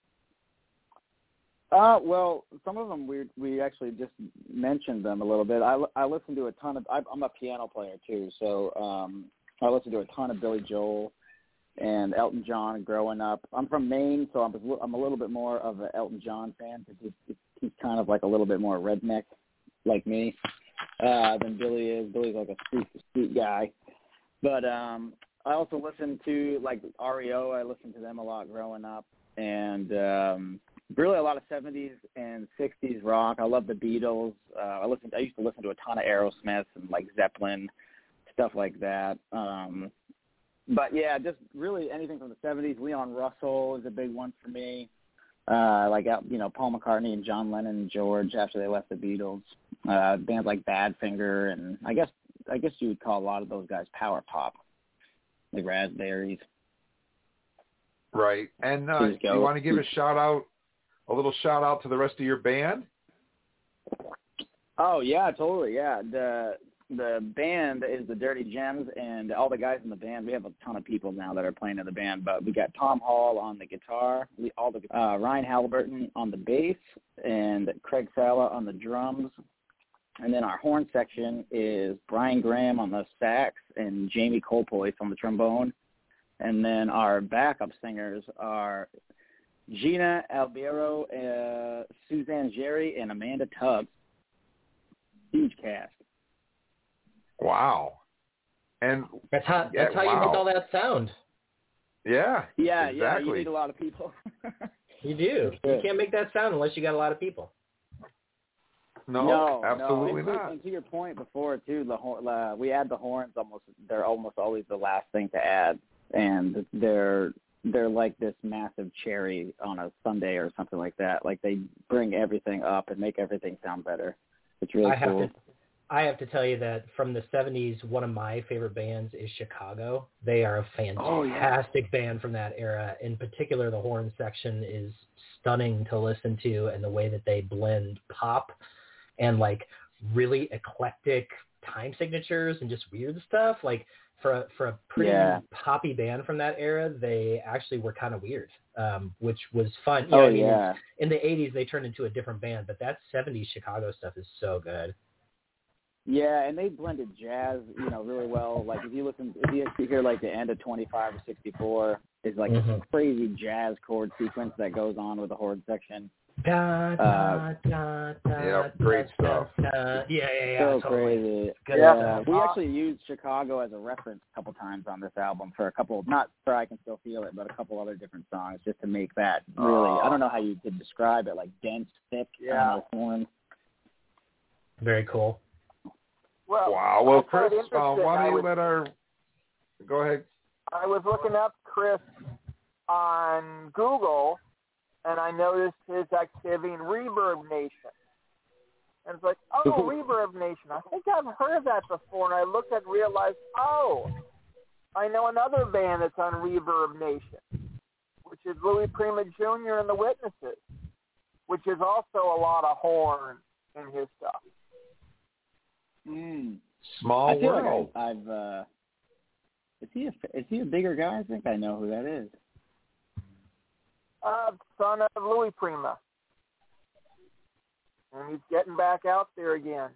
Well, some of them we actually just mentioned them a little bit. I listen to a ton of. I'm a piano player too, so I listen to a ton of Billy Joel and Elton John growing up. I'm from Maine, so I'm a little bit more of an Elton John fan because he's kind of like a little bit more redneck like me than Billy is. Billy's like a street guy, but I also listen to like REO. I listened to them a lot growing up, and really a lot of 70s and 60s rock. I love the Beatles. I used to listen to a ton of Aerosmith and like Zeppelin, stuff like that. But yeah, just really anything from the 70s. Leon Russell is a big one for me. Like, Paul McCartney and John Lennon and George after they left the Beatles. Bands like Badfinger, and I guess you would call a lot of those guys power pop, like Raspberries. Right. And do you want to give a little shout out to the rest of your band? Oh yeah, totally. Yeah, the band is the Dirty Gems, and all the guys in the band. We have a ton of people now that are playing in the band, but we got Tom Hall on the guitar, Ryan Halliburton on the bass, and Craig Sala on the drums. And then our horn section is Brian Graham on the sax and Jamie Colpoyce on the trombone. And then our backup singers are Gina Albiero, Suzanne Jerry, and Amanda Tubbs. Huge cast. Wow. And that's how you make all that sound. Yeah. Yeah, exactly. yeah. You need a lot of people. You do. You can't make that sound unless you got a lot of people. No, absolutely not. And to your point before, too, we add the horns they're almost always the last thing to add, and they're like this massive cherry on a sundae or something like that. Like they bring everything up and make everything sound better. It's really cool. I have to tell you that from the 70s, one of my favorite bands is Chicago. They are a fantastic band from that era. In particular, the horn section is stunning to listen to, and the way that they blend pop and like really eclectic time signatures and just weird stuff. Like for a pretty poppy band from that era, they actually were kind of weird, which was fun. In the 80s, they turned into a different band, but that 70s Chicago stuff is so good. Yeah, and they blended jazz, really well. Like if you hear like the end of 25 or 64, is like this crazy jazz chord sequence that goes on with the horn section. Da, da, da, da, great stuff. Yeah, so totally. crazy. We actually used Chicago as a reference a couple times on this album for not for I Can Still Feel It, but a couple other different songs, just to make that really, I don't know how you could describe it, like dense, thick, horn. Very cool. Wow. Well, Chris, why don't you go ahead. I was looking up Chris on Google, and I noticed his activity in Reverb Nation. And it's like, Reverb Nation. I think I've heard of that before. And I looked and realized, I know another band that's on Reverb Nation, which is Louis Prima Jr. and the Witnesses, which is also a lot of horn in his stuff. Small world. Like is he a bigger guy? I think I know who that is. Son of Louis Prima. And he's getting back out there again.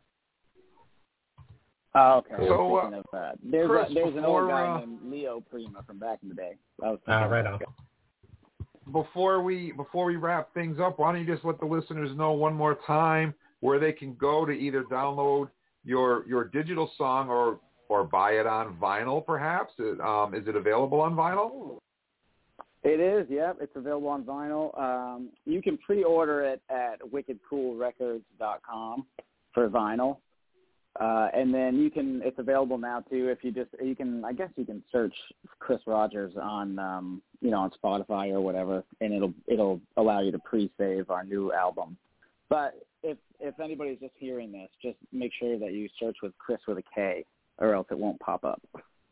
Oh, okay. So, there's an old guy named Leo Prima from back in the day. Right on. Before we wrap things up, why don't you just let the listeners know one more time where they can go to either download your digital song or buy it on vinyl, perhaps? Is it available on vinyl? It is, yeah. It's available on vinyl. You can pre-order it at wickedcoolrecords.com for vinyl. And then it's available now too. I guess you can search Chris Rogers on, on Spotify or whatever, and it'll allow you to pre-save our new album. But if anybody's just hearing this, just make sure that you search with Chris with a K, or else it won't pop up.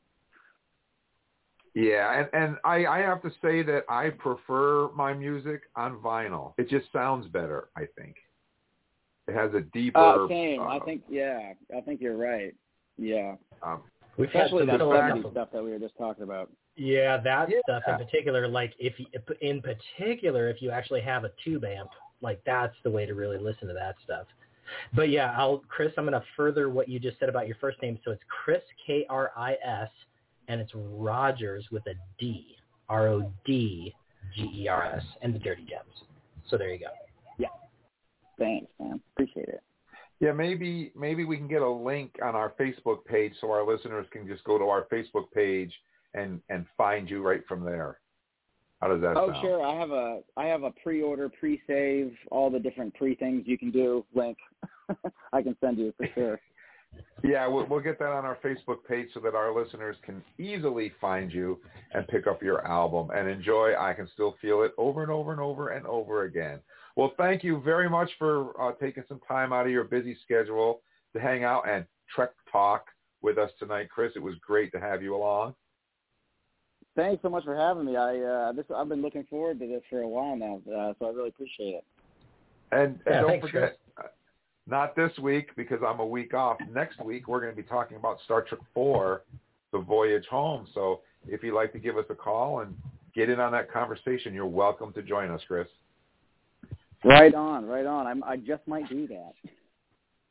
Yeah, and I have to say that I prefer my music on vinyl. It just sounds better, I think. It has a deeper... same. I think you're right. Yeah. Especially that 70s stuff that we were just talking about. Yeah, that stuff in particular, like if you actually have a tube amp, like that's the way to really listen to that stuff. But yeah, Chris, I'm going to further what you just said about your first name. So it's Chris, K-R-I-S, and it's Rogers with a D, R-O-D-G-E-R-S, and the Dirty Gems. So there you go. Yeah. Thanks, man. Appreciate it. Yeah, maybe we can get a link on our Facebook page so our listeners can just go to our Facebook page and find you right from there. How does that sound? Oh, sure. I have a pre-order, pre-save, all the different pre-things you can do link. I can send you for sure. Yeah, we'll get that on our Facebook page so that our listeners can easily find you and pick up your album and enjoy I Can Still Feel It over and over and over and over again. Well, thank you very much for taking some time out of your busy schedule to hang out and Trek Talk with us tonight, Chris. It was great to have you along. Thanks so much for having me. I've been looking forward to this for a while now, so I really appreciate it. And don't forget, not this week because I'm a week off. Next week, we're going to be talking about Star Trek IV, The Voyage Home. So if you'd like to give us a call and get in on that conversation, you're welcome to join us, Chris. Right on. I just might do that.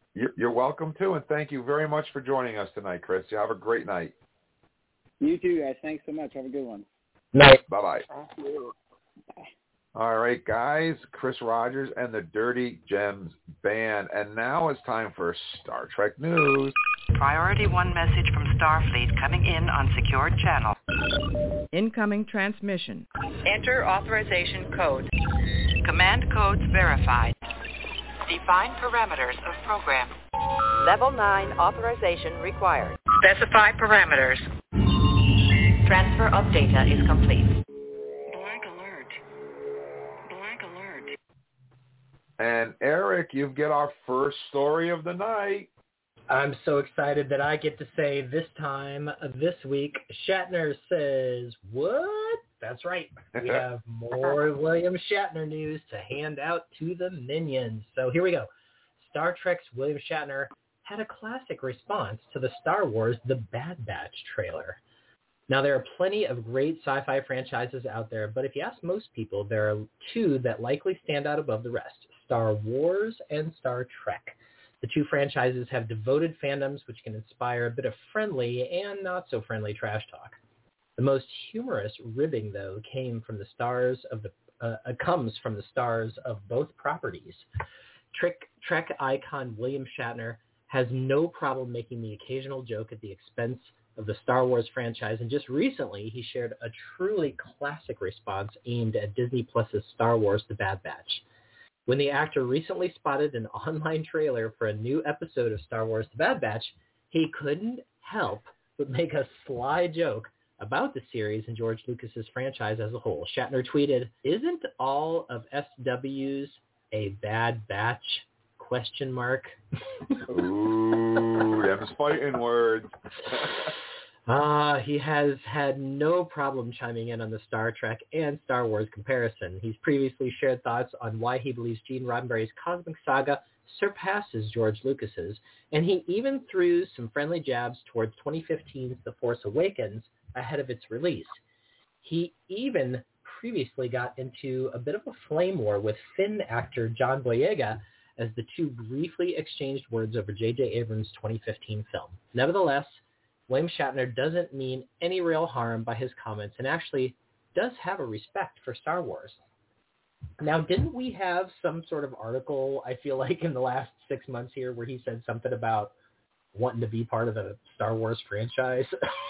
You're welcome too, and thank you very much for joining us tonight, Chris. You have a great night. You too, guys. Thanks so much. Have a good one. Night. Bye-bye. Thank you. Bye. All right, guys, Chris Rogers and the Dirty Gems Band. And now it's time for Star Trek News. Priority 1 message from Starfleet coming in on secured channel. Incoming transmission. Enter authorization code. Command codes verified. Define parameters of program. Level 9 authorization required. Specify parameters. Transfer of data is complete. Blank alert. Blank alert. And Eric, you get our first story of the night. I'm so excited that I get to say this week, Shatner says, what? That's right. We have more William Shatner news to hand out to the minions. So here we go. Star Trek's William Shatner had a classic response to the Star Wars The Bad Batch trailer. Now, there are plenty of great sci-fi franchises out there, but if you ask most people, there are two that likely stand out above the rest, Star Wars and Star Trek. The two franchises have devoted fandoms which can inspire a bit of friendly and not so friendly trash talk. The most humorous ribbing, though, comes from the stars of both properties. Trek icon William Shatner has no problem making the occasional joke at the expense of the Star Wars franchise, and just recently he shared a truly classic response aimed at Disney Plus's Star Wars The Bad Batch. When the actor recently spotted an online trailer for a new episode of Star Wars The Bad Batch, he couldn't help but make a sly joke about the series and George Lucas's franchise as a whole. Shatner tweeted, "Isn't all of SWs a bad batch? ? Ooh, them's fighting words. He has had no problem chiming in on the Star Trek and Star Wars comparison. He's previously shared thoughts on why he believes Gene Roddenberry's cosmic saga surpasses George Lucas's, and he even threw some friendly jabs towards 2015's The Force Awakens ahead of its release. He even previously got into a bit of a flame war with Finn actor John Boyega as the two briefly exchanged words over J.J. Abrams' 2015 film. Nevertheless, William Shatner doesn't mean any real harm by his comments and actually does have a respect for Star Wars. Now, didn't we have some sort of article, I feel like, in the last 6 months here where he said something about wanting to be part of the Star Wars franchise?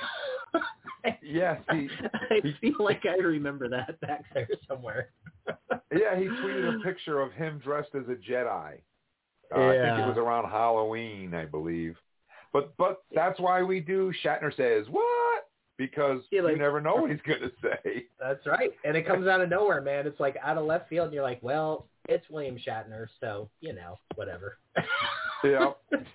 Yes. I feel like I remember that back there somewhere. Yeah, he tweeted a picture of him dressed as a Jedi. Yeah. I think it was around Halloween, I believe. But that's why we do Shatner Says What? Because you never know what he's going to say. That's right. And it comes out of nowhere, man. It's like out of left field, and you're like, well, it's William Shatner, so, whatever. Yeah.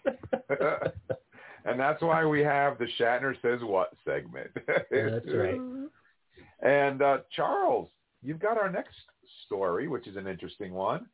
And that's why we have the Shatner Says What segment. That's right. And Charles, you've got our next story, which is an interesting one.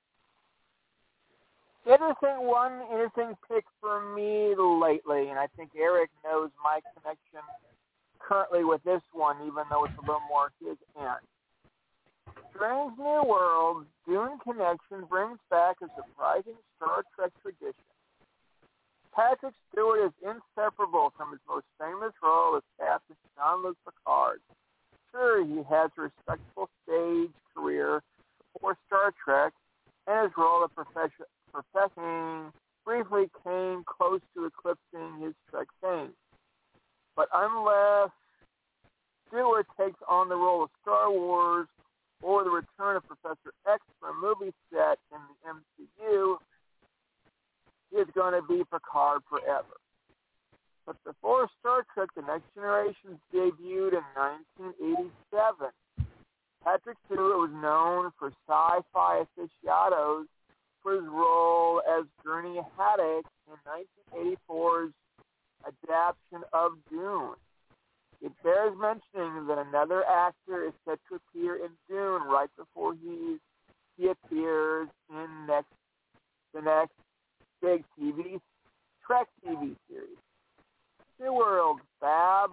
Interesting pick for me lately, and I think Eric knows my connection currently with this one, even though it's a little more his end. Strange New Worlds, Dune Connection brings back a surprising Star Trek tradition. Patrick Stewart is inseparable from his most famous role as Captain Jean-Luc Picard. Sure, he has a respectable stage career before Star Trek, and his role of professing briefly came close to eclipsing his Trek fame. But unless Stewart takes on the role of Star Wars or the return of Professor X for a movie set in the MCU, he is going to be Picard forever. But before Star Trek The Next Generation debuted in 1987, Patrick Stewart was known for sci-fi aficionados for his role as Gurney Haddock in 1984's adaptation of Dune. It bears mentioning that another actor is set to appear in Dune right before he appears in the next big Trek TV series. New World, Fab.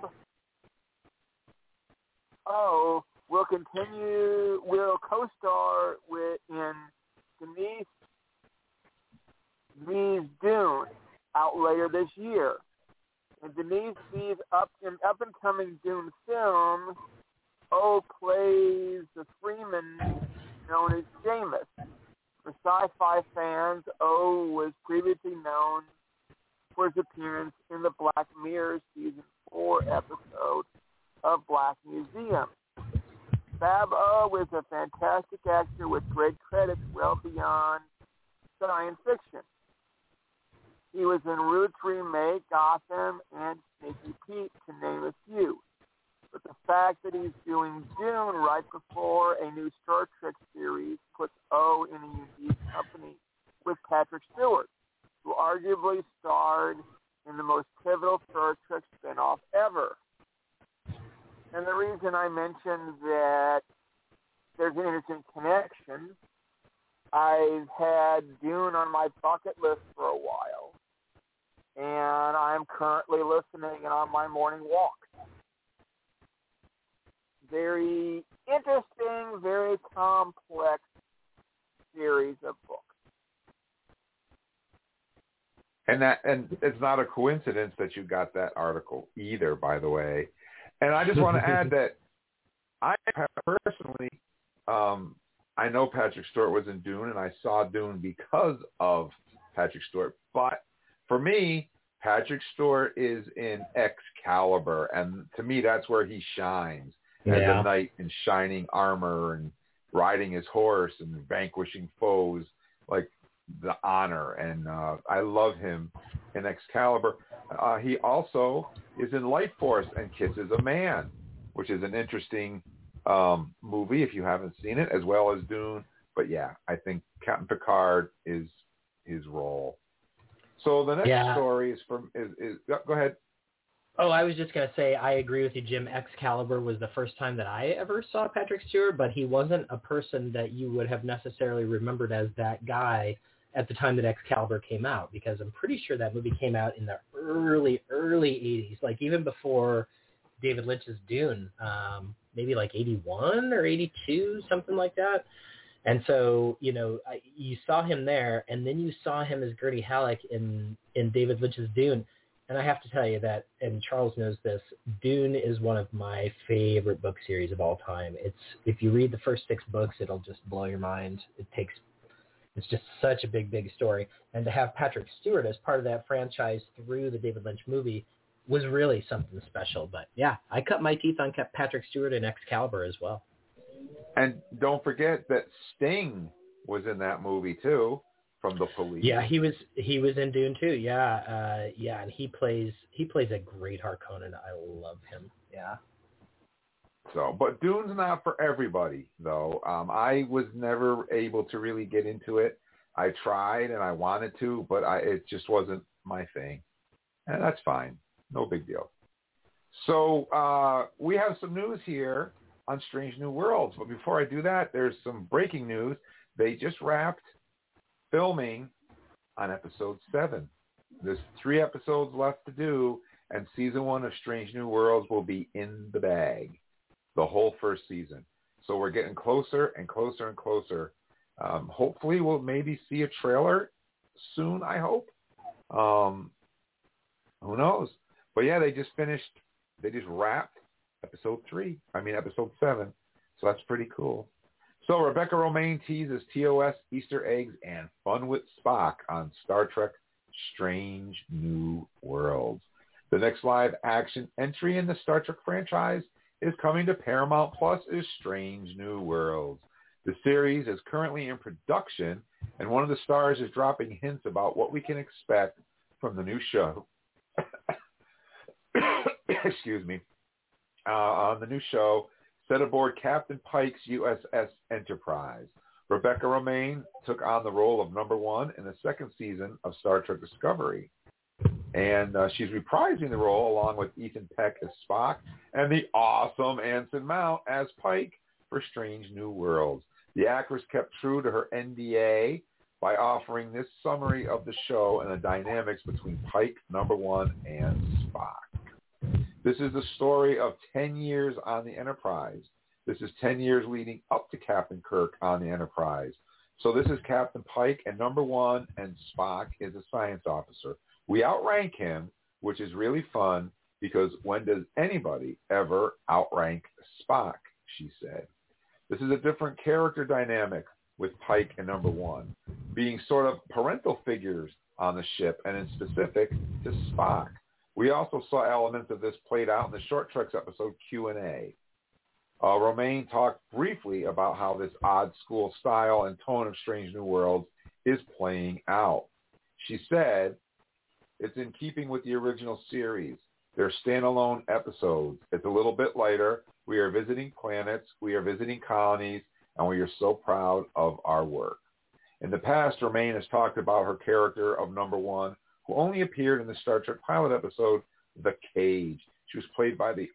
Will co-star in Denise V's Dune, out later this year. In Denise V's up-and-coming Dune film, O plays the Freeman known as Jameis. For sci-fi fans, O was previously known for his appearance in the Black Mirror Season 4 episode of Black Museum. Fab O is a fantastic actor with great credits well beyond science fiction. He was in Roots remake, Gotham, and Sneaky Pete, to name a few. But the fact that he's doing Dune right before a new Star Trek series puts O in a unique company with Patrick Stewart, who arguably starred in the most pivotal Star Trek spinoff ever. And the reason I mentioned that there's an interesting connection, I've had Dune on my bucket list for a while, and I'm currently listening and on my morning walk. Very interesting, very complex series of books. And it's not a coincidence that you got that article either, by the way. And I just want to add that I personally, I know Patrick Stewart was in Dune, and I saw Dune because of Patrick Stewart. But for me, Patrick Stewart is in Excalibur, and to me, that's where he shines as a knight in shining armor and riding his horse and vanquishing foes, like the honor. And I love him in Excalibur. He also is in Life Force and Kisses a Man, which is an interesting movie if you haven't seen it, as well as Dune. But yeah, I think Captain Picard is his role. So the next story is from go ahead. Oh, I was just going to say, I agree with you, Jim. Excalibur was the first time that I ever saw Patrick Stewart, but he wasn't a person that you would have necessarily remembered as that guy at the time that Excalibur came out, because I'm pretty sure that movie came out in the early 80s, like even before David Lynch's Dune, maybe like 81 or 82, something like that. And so, you saw him there, and then you saw him as Gurney Halleck in David Lynch's Dune. And I have to tell you that, and Charles knows this, Dune is one of my favorite book series of all time. If you read the first 6 books, it'll just blow your mind. It's just such a big story. And to have Patrick Stewart as part of that franchise through the David Lynch movie was really something special. But yeah, I cut my teeth on Patrick Stewart in Excalibur as well. And don't forget that Sting was in that movie too, from The Police. Yeah, he was in Dune too. Yeah, and he plays a great Harkonnen. I love him. Yeah. So, but Dune's not for everybody, though. I was never able to really get into it. I tried and I wanted to, but it just wasn't my thing. And that's fine. No big deal. So we have some news here on Strange New Worlds. But before I do that, there's some breaking news. They just wrapped filming on episode 7. There's 3 episodes left to do, and season 1 of Strange New Worlds will be in the bag. The whole first season. So we're getting closer and closer and closer. Hopefully we'll maybe see a trailer soon, I hope. Who knows? But yeah, they just wrapped episode 7. So that's pretty cool. So Rebecca Romijn teases TOS, Easter eggs, and fun with Spock on Star Trek Strange New Worlds. The next live action entry in the Star Trek franchise is coming to Paramount Plus is Strange New Worlds. The series is currently in production, and one of the stars is dropping hints about what we can expect from the new show. Excuse me. On the new show, set aboard Captain Pike's USS Enterprise. Rebecca Romijn took on the role of number 1 in the 2nd season of Star Trek Discovery. And she's reprising the role along with Ethan Peck as Spock and the awesome Anson Mount as Pike for Strange New Worlds. The actress kept true to her NDA by offering this summary of the show and the dynamics between Pike, number 1, and Spock. This is the story of 10 years on the Enterprise. This is 10 years leading up to Captain Kirk on the Enterprise. So this is Captain Pike and number 1, and Spock is a science officer. We outrank him, which is really fun because when does anybody ever outrank Spock, she said. This is a different character dynamic with Pike and number 1, being sort of parental figures on the ship, and in specific to Spock. We also saw elements of this played out in the Short Treks episode Q&A. Romaine talked briefly about how this odd school style and tone of Strange New Worlds is playing out. She said, it's in keeping with the original series. They're standalone episodes. It's a little bit lighter. We are visiting planets. We are visiting colonies. And we are so proud of our work. In the past, Romaine has talked about her character of number 1, who only appeared in the Star Trek pilot episode, The Cage. She was played by the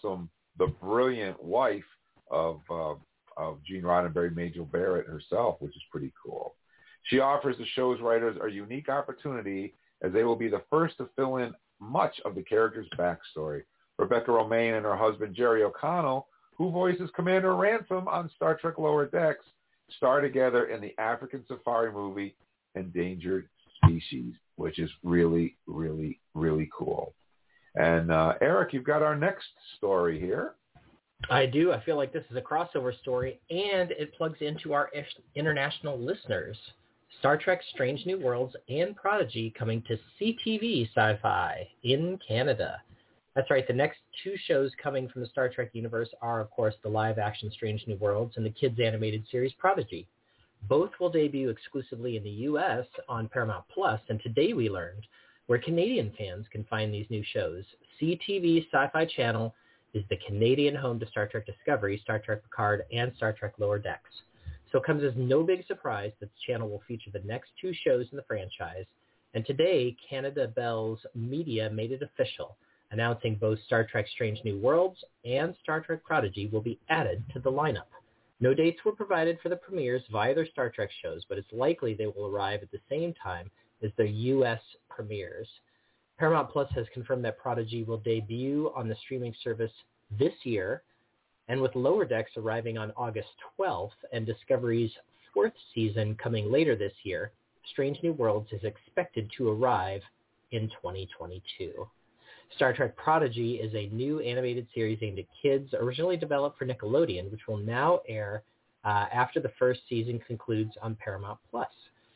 brilliant wife of Gene Roddenberry, Majel Barrett herself, which is pretty cool. She offers the show's writers a unique opportunity as they will be the first to fill in much of the character's backstory. Rebecca Romaine and her husband, Jerry O'Connell, who voices Commander Ransom on Star Trek Lower Decks, star together in the African safari movie Endangered Species, which is really, really, really cool. And Eric, you've got our next story here. I do. I feel like this is a crossover story, and it plugs into our international listeners. Star Trek Strange New Worlds and Prodigy coming to CTV Sci-Fi in Canada. That's right. The next 2 shows coming from the Star Trek universe are, of course, the live-action Strange New Worlds and the kids' animated series Prodigy. Both will debut exclusively in the U.S. on Paramount Plus, and today we learned where Canadian fans can find these new shows. CTV Sci-Fi Channel is the Canadian home to Star Trek Discovery, Star Trek Picard, and Star Trek Lower Decks. So it comes as no big surprise that the channel will feature the next 2 shows in the franchise. And today, Canada Bell's media made it official, announcing both Star Trek Strange New Worlds and Star Trek Prodigy will be added to the lineup. No dates were provided for the premieres of either Star Trek shows, but it's likely they will arrive at the same time as their U.S. premieres. Paramount Plus has confirmed that Prodigy will debut on the streaming service this year, and with Lower Decks arriving on August 12th and Discovery's 4th season coming later this year, Strange New Worlds is expected to arrive in 2022. Star Trek Prodigy is a new animated series aimed at kids, originally developed for Nickelodeon, which will now air after the first season concludes on Paramount Plus.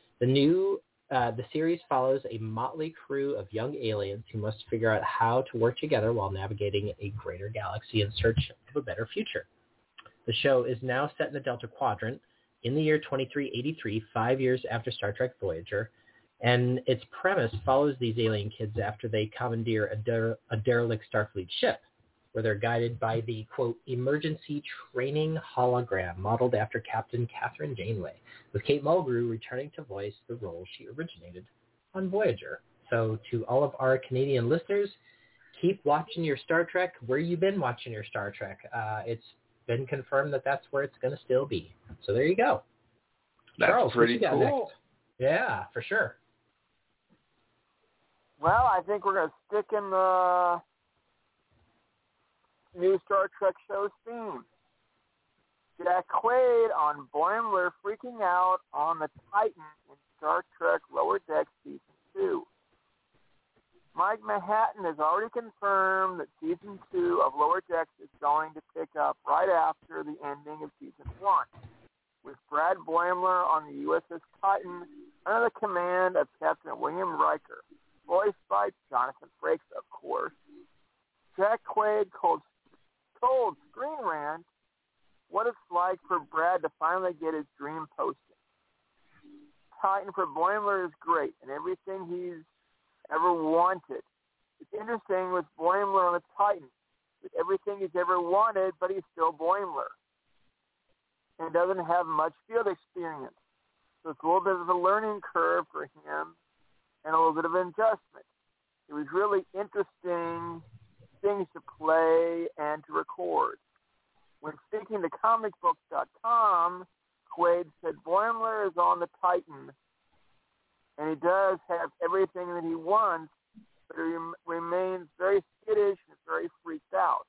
The series follows a motley crew of young aliens who must figure out how to work together while navigating a greater galaxy in search of a better future. The show is now set in the Delta Quadrant in the year 2383, 5 years after Star Trek Voyager, and its premise follows these alien kids after they commandeer a derelict Starfleet ship, where they're guided by the, quote, emergency training hologram modeled after Captain Catherine Janeway, with Kate Mulgrew returning to voice the role she originated on Voyager. So to all of our Canadian listeners, keep watching your Star Trek where you've been watching your Star Trek. It's been confirmed that that's where it's going to still be. So there you go. That's Charles, pretty what you got cool. next? Yeah, for sure. Well, I think we're going to stick in the new Star Trek show's theme. Jack Quaid on Boimler freaking out on the Titan in Star Trek Lower Decks Season 2. Mike Manhattan has already confirmed that Season 2 of Lower Decks is going to pick up right after the ending of Season 1, with Brad Boimler on the USS Titan under the command of Captain William Riker, voiced by Jonathan Frakes, of course. Jack Quaid told Screen Rant what it's like for Brad to finally get his dream posting. Titan for Boimler is great and everything he's ever wanted. It's interesting with Boimler on the Titan, with everything he's ever wanted, but he's still Boimler and doesn't have much field experience. So it's a little bit of a learning curve for him and a little bit of an adjustment. It was really interesting things to play and to record. When speaking to comicbooks.com, Quaid said Boimler is on the Titan, and he does have everything that he wants, but he remains very skittish and very freaked out.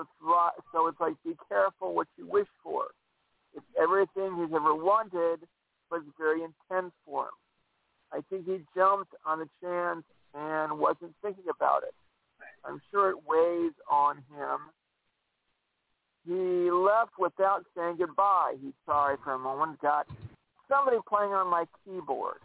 So it's like, be careful what you wish for. It's everything he's ever wanted, was very intense for him. I think he jumped on the chance and wasn't thinking about it. I'm sure it weighs on him. He left without saying goodbye. He's sorry for a moment. Got somebody playing on my keyboard.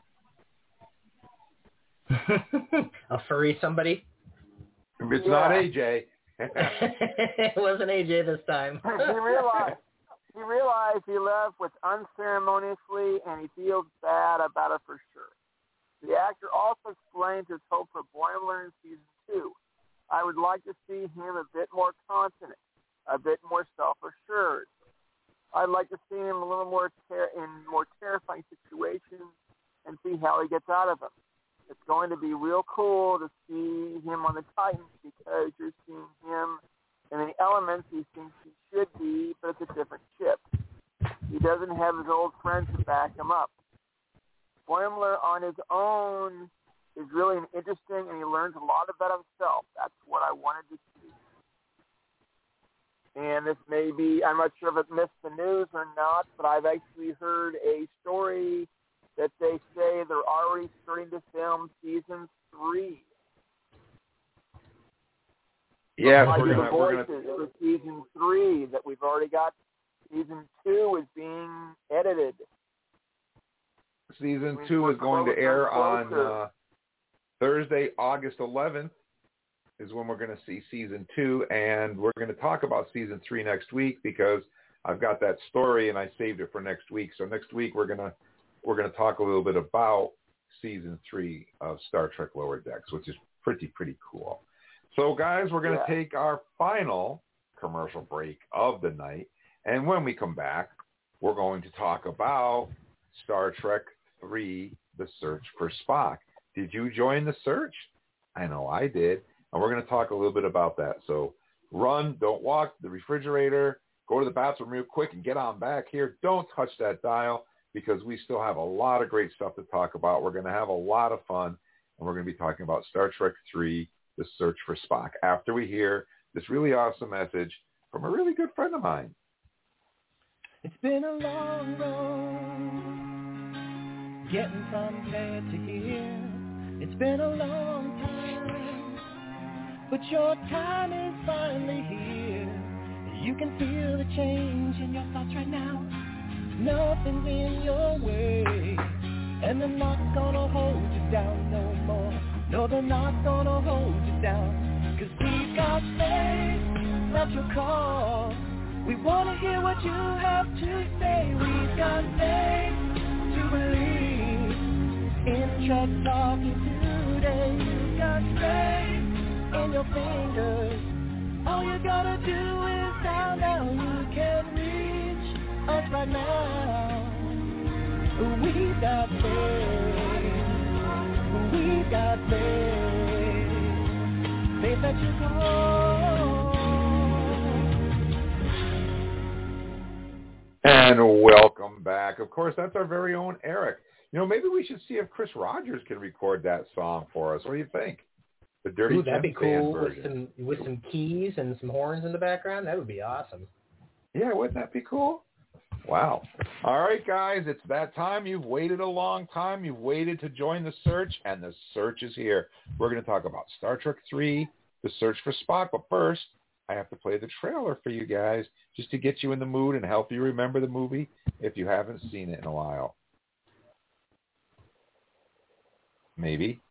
A furry somebody? It's not AJ. It wasn't AJ this time. He realized he left with unceremoniously, and he feels bad about it for sure. The actor also explained his hope for Boimler in season 2. I would like to see him a bit more confident, a bit more self-assured. I'd like to see him a little more in more terrifying situations and see how he gets out of them. It's going to be real cool to see him on the Titans because you're seeing him in the elements he thinks he should be, but it's a different ship. He doesn't have his old friends to back him up. Boimler on his own is really interesting, and he learns a lot about himself. That's what I wanted to see. And this may be, I'm not sure if it missed the news or not, but I've actually heard a story that they say they're already starting to film season 3. Yes, we're going to for season 3 that we've already got. Season 2 is being edited. Season 2 is going to air on Thursday, August 11th is when we're going to see season 2, and we're going to talk about season 3 next week because I've got that story and I saved it for next week. So next week we're going to talk a little bit about season 3 of Star Trek Lower Decks, which is pretty cool. So guys, we're going to take our final commercial break of the night, and when we come back, we're going to talk about Star Trek 3, The Search for Spock. Did you join the search? I know I did. And we're going to talk a little bit about that. So run, don't walk to the refrigerator, go to the bathroom real quick and get on back here. Don't touch that dial because we still have a lot of great stuff to talk about. We're going to have a lot of fun, and we're going to be talking about Star Trek 3, The Search for Spock, after we hear this really awesome message from a really good friend of mine. It's been a long road, getting from there to here. It's been a long time, but your time is finally here. You can feel the change in your thoughts right now. Nothing's in your way, and they're not gonna hold you down no more. No, they're not gonna hold you down, 'cause we've got faith that you'll call. We wanna hear what you have to say. We've got faith to believe in Trek Talking today. You've got faith in your fingers. All you gotta do is dial now. You can reach us right now. We've got faith. We've got faith. Faith that you call. And welcome back. Of course, that's our very own Eric. You know, maybe we should see if Chris Rogers can record that song for us. What do you think? The Dirty that'd be cool version. with some keys and some horns in the background. That would be awesome. Yeah, wouldn't that be cool? Wow. All right, guys, it's that time. You've waited a long time. You've waited to join the search, and the search is here. We're going to talk about Star Trek 3, The Search for Spock. But first, I have to play the trailer for you guys just to get you in the mood and help you remember the movie if you haven't seen it in a while. Maybe.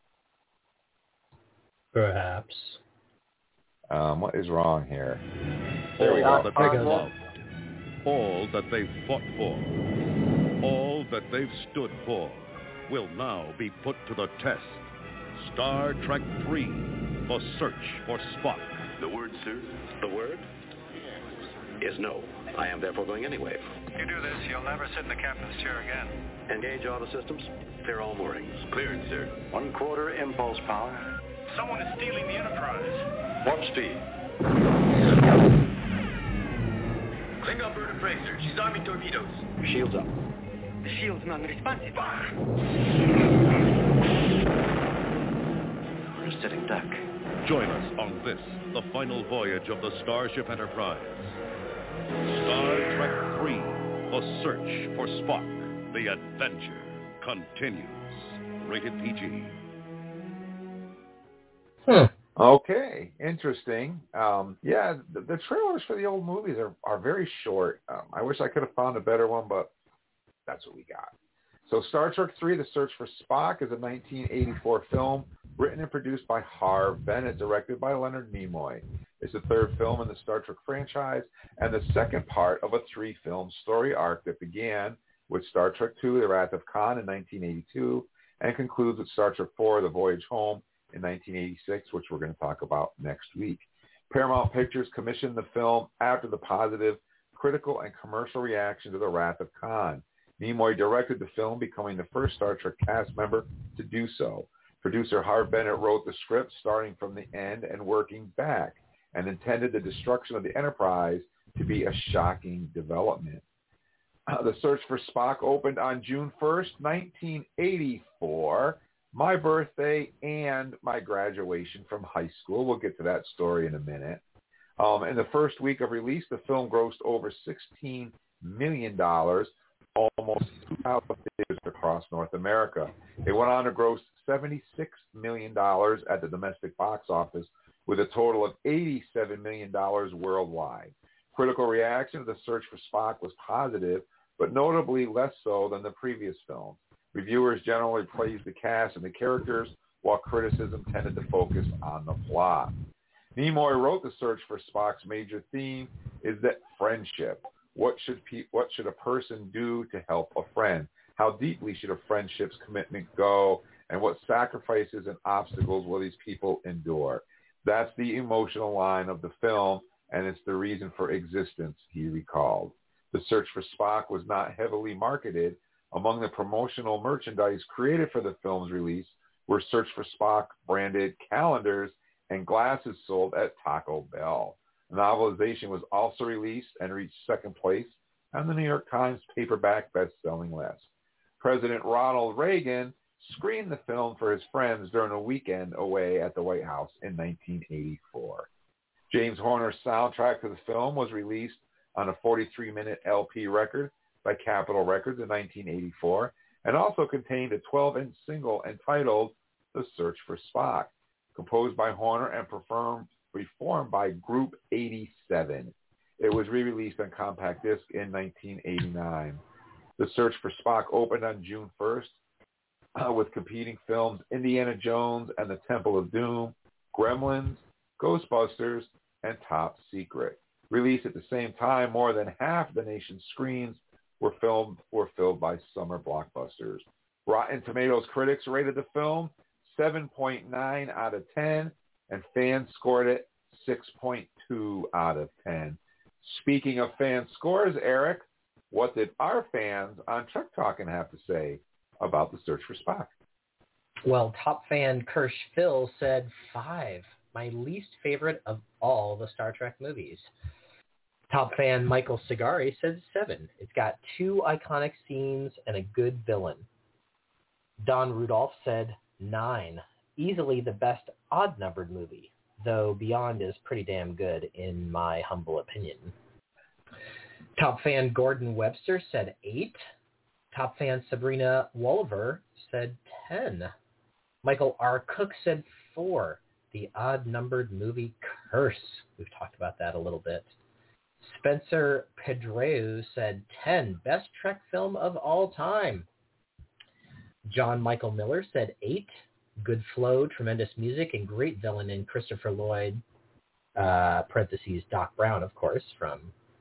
Perhaps. What is wrong here? There we go. There That they've loved, all that they've fought for, all that they've stood for, will now be put to the test. Star Trek 3, The Search for Spock. The word, sir? The word? Is no. I am therefore going anyway. If you do this, you'll never sit in the captain's chair again. Engage all the systems. Clear all moorings. Cleared, sir. 1/4 impulse power. Someone is stealing the Enterprise. Warp speed. Klingon bird appraiser. She's arming torpedoes. Shields up. The shield's non-responsive. We're a sitting duck. Join us on this, the final voyage of the Starship Enterprise. Star Trek 3, The Search for Spock. The adventure continues. Rated PG. Okay, interesting. The trailers for the old movies are very short. I wish I could have found a better one, but that's what we got. So Star Trek III, The Search for Spock is a 1984 film written and produced by Harve Bennett, directed by Leonard Nimoy. It's the third film in the Star Trek franchise and the second part of a 3-film story arc that began with Star Trek II, The Wrath of Khan in 1982 and concludes with Star Trek IV, The Voyage Home in 1986, which we're going to talk about next week. Paramount Pictures commissioned the film after the positive critical and commercial reaction to The Wrath of Khan. Nimoy directed the film, becoming the first Star Trek cast member to do so. Producer Harve Bennett wrote the script starting from the end and working back, and intended the destruction of the Enterprise to be a shocking development. The Search for Spock opened on June 1st, 1984, my birthday and my graduation from high school. We'll get to that story in a minute. In the first week of release, the film grossed over $16 million, almost 2,000 theaters across North America. It went on to gross $76 million at the domestic box office, with a total of $87 million worldwide. Critical reaction to The Search for Spock was positive, but notably less so than the previous film. Reviewers generally praised the cast and the characters, while criticism tended to focus on the plot. Nimoy wrote The Search for Spock's major theme is that friendship. What should a person do to help a friend? How deeply should a friendship's commitment go? And what sacrifices and obstacles will these people endure? That's the emotional line of the film, and it's the reason for existence, he recalled. The Search for Spock was not heavily marketed. Among the promotional merchandise created for the film's release were Search for Spock branded calendars and glasses sold at Taco Bell. The novelization was also released and reached second place on the New York Times paperback best-selling list. President Ronald Reagan screened the film for his friends during a weekend away at the White House in 1984. James Horner's soundtrack to the film was released on a 43-minute LP record by Capitol Records in 1984 and also contained a 12-inch single entitled The Search for Spock, composed by Horner and performed by Group 87. It was re-released on compact disc in 1989. The Search for Spock opened on June 1st with competing films Indiana Jones and the Temple of Doom, Gremlins, Ghostbusters, and Top Secret. Released at the same time, more than half the nation's screens were filled by summer blockbusters. Rotten Tomatoes critics rated the film 7.9 out of 10, and fans scored it 6.2 out of 10. Speaking of fan scores, Eric, what did our fans on Trek Talkin' have to say about The Search for Spock? Well, top fan Kirsch Phil said 5, my least favorite of all the Star Trek movies. Top fan Michael Sigari said 7. It's got 2 iconic scenes and a good villain. Don Rudolph said 9. Easily the best odd-numbered movie, though Beyond is pretty damn good in my humble opinion. Top fan Gordon Webster said 8. Top fan Sabrina Wolver said 10. Michael R. Cook said 4. The odd-numbered movie curse. We've talked about that a little bit. Spencer Pedreu said 10. Best Trek film of all time. John Michael Miller said 8. Good flow, tremendous music, and great villain in Christopher Lloyd, parentheses Doc Brown, of course, from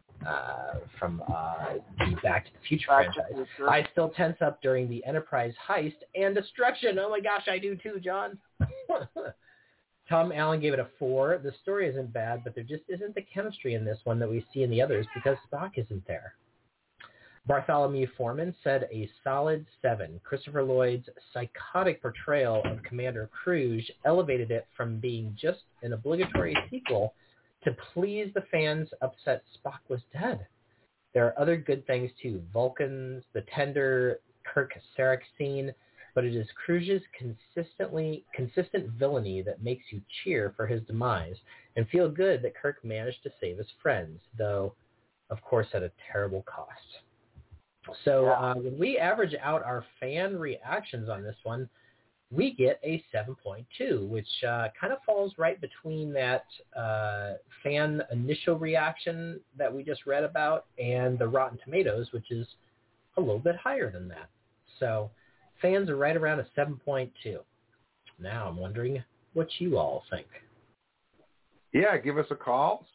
the Back to the Future franchise. I still tense up during the Enterprise heist and destruction. Oh my gosh, I do too, John. Tom Allen gave it a 4. The story isn't bad, but there just isn't the chemistry in this one that we see in the others because Spock isn't there. Bartholomew Foreman said a solid 7. Christopher Lloyd's psychotic portrayal of Commander Kruge elevated it from being just an obligatory sequel to please the fans upset Spock was dead. There are other good things too. Vulcans, the tender Kirk Sarek scene, but it is Kruge's consistent villainy that makes you cheer for his demise and feel good that Kirk managed to save his friends, though, of course, at a terrible cost. So when we average out our fan reactions on this one, we get a 7.2, which kind of falls right between that fan initial reaction that we just read about and the Rotten Tomatoes, which is a little bit higher than that. So fans are right around a 7.2. Now I'm wondering what you all think. Yeah, give us a call,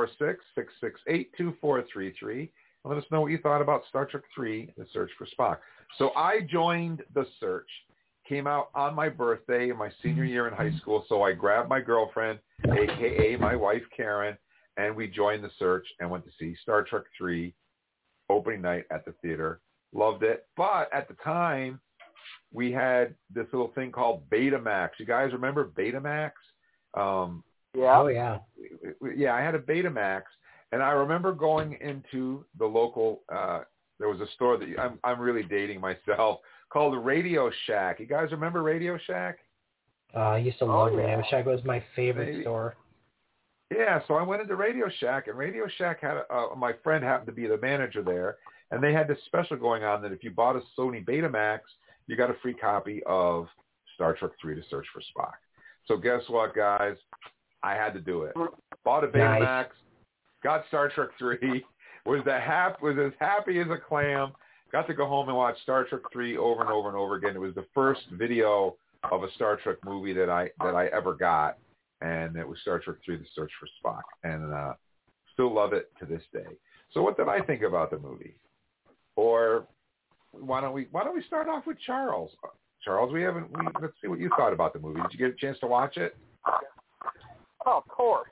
646-668-2433. Let us know what you thought about Star Trek 3, The Search for Spock. So I joined The Search. Came out on my birthday in my senior year in high school, so I grabbed my girlfriend, a.k.a. my wife, Karen, and we joined The Search and went to see Star Trek 3 opening night at the theater. Loved it. But at the time, we had this little thing called Betamax. You guys remember Betamax? Yeah. Oh, yeah. Yeah, I had a Betamax, and I remember going into the local there was a store that I'm really dating myself, called Radio Shack. You guys remember Radio Shack? I used to love Radio Shack. It was my favorite store. Yeah, so I went into Radio Shack, and Radio Shack had my friend happened to be the manager there, and they had this special going on that if you bought a Sony Betamax, you got a free copy of Star Trek 3: The Search for Spock. So guess what, guys? I had to do it. Bought a Betamax, got Star Trek 3, was as happy as a clam. Got to go home and watch Star Trek 3 over and over and over again. It was the first video of a Star Trek movie that I ever got, and it was Star Trek 3: The Search for Spock, and still love it to this day. So what did I think about the movie? Or why don't we start off with Charles? Charles, let's see what you thought about the movie. Did you get a chance to watch it? Oh, of course.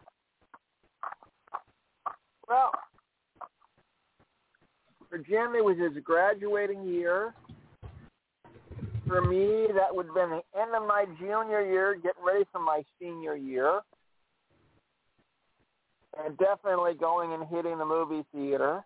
Well, for Jim, it was his graduating year. For me, that would have been the end of my junior year, getting ready for my senior year. And definitely going and hitting the movie theater.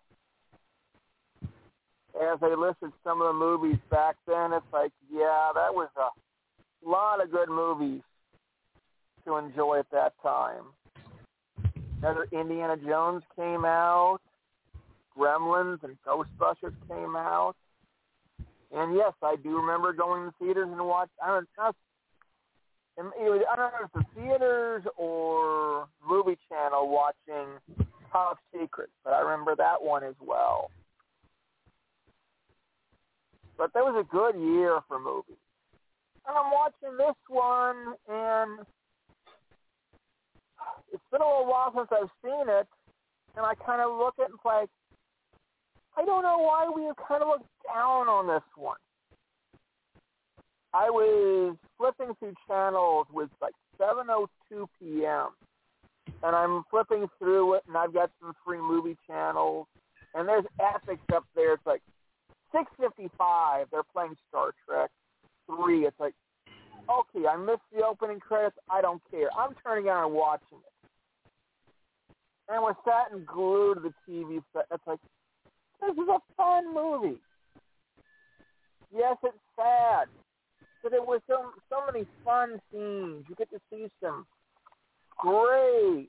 As I listed some of the movies back then, it's like, yeah, that was a lot of good movies to enjoy at that time. Another Indiana Jones came out. Gremlins and Ghostbusters came out. And yes, I do remember going to theaters and watch. I don't know if it's the theaters or Movie Channel watching Top Secret, but I remember that one as well. But that was a good year for movies. And I'm watching this one, and it's been a little while since I've seen it, and I kind of look at it and like, I don't know why we kind of looked down on this one. I was flipping through channels with like 7:02 p.m. and I'm flipping through it, and I've got some free movie channels, and there's epics up there. It's like 6:55. They're playing Star Trek 3. It's like, okay, I missed the opening credits. I don't care. I'm turning on and watching it. And we're sat and glued to the TV set. It's like, this is a fun movie. Yes, it's sad, but there were so many fun scenes. You get to see some great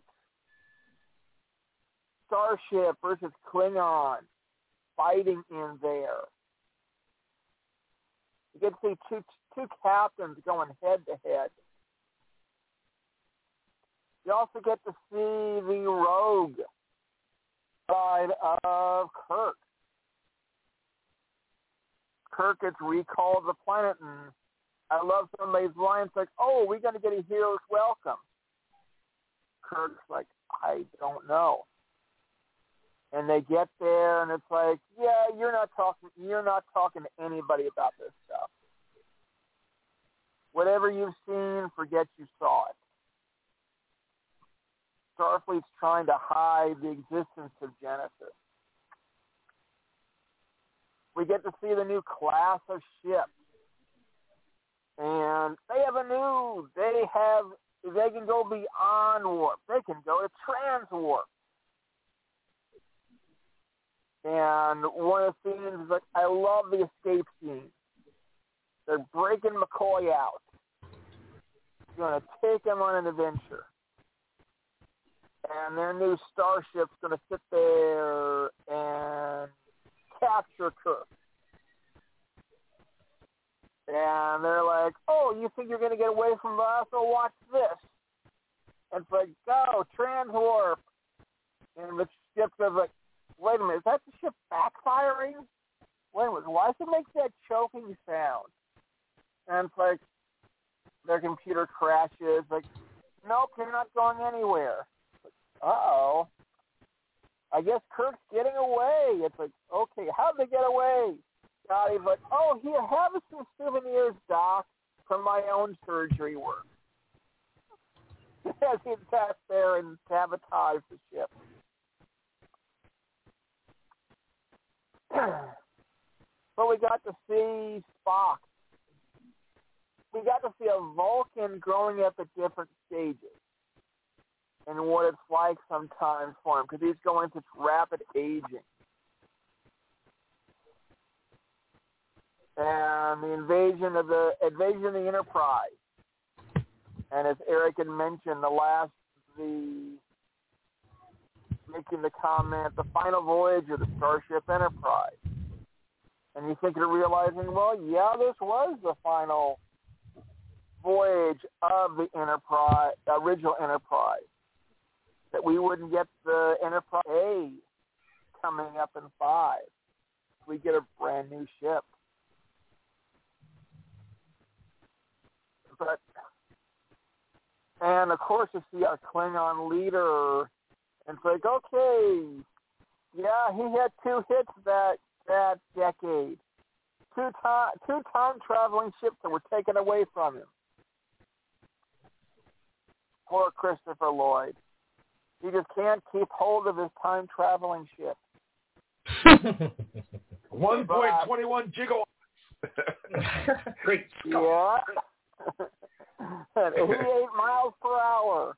Starship versus Klingon fighting in there. You get to see two captains going head to head. You also get to see the rogue side of Kirk. Kirk gets recalled to the planet, and I love somebody's lines like, oh, we're going to get a hero's welcome. Kirk's like, I don't know. And they get there, and it's like, yeah, you're not talking to anybody about this stuff. Whatever you've seen, forget you saw it. Starfleet's trying to hide the existence of Genesis. We get to see the new class of ships. And they can go beyond warp. They can go to transwarp. And one of the scenes is like, I love the escape scene. They're breaking McCoy out. Going to take him on an adventure. And their new starship's going to sit there and capture Kirk. And they're like, oh, you think you're going to get away from us? Well, watch this. And it's like, go, transwarp. And the ship's like, wait a minute, is that the ship backfiring? Wait a minute, why does it make that choking sound? And it's like, their computer crashes. Like, nope, you're not going anywhere. Uh-oh. I guess Kirk's getting away. It's like, okay, how'd they get away? He's like, oh, here, have some souvenirs, Doc, from my own surgery work. As he sat there and sabotaged the ship. But we got to see Spock. We got to see a Vulcan growing up at different stages and what it's like sometimes for him because he's going such rapid aging. And the invasion of the Enterprise. And as Eric had mentioned, making the comment, the final voyage of the Starship Enterprise. And you think you're realizing, well, yeah, this was the final voyage of the Enterprise, the original Enterprise. That we wouldn't get the Enterprise A coming up in 5. We get a brand new ship. And of course you see our Klingon leader, and it's like, okay, yeah, he had 2 hits that decade. 2 time traveling ships that were taken away from him. Poor Christopher Lloyd. He just can't keep hold of his time traveling ship. 1.21 gigawatts. Great. Yeah. At 88 miles per hour.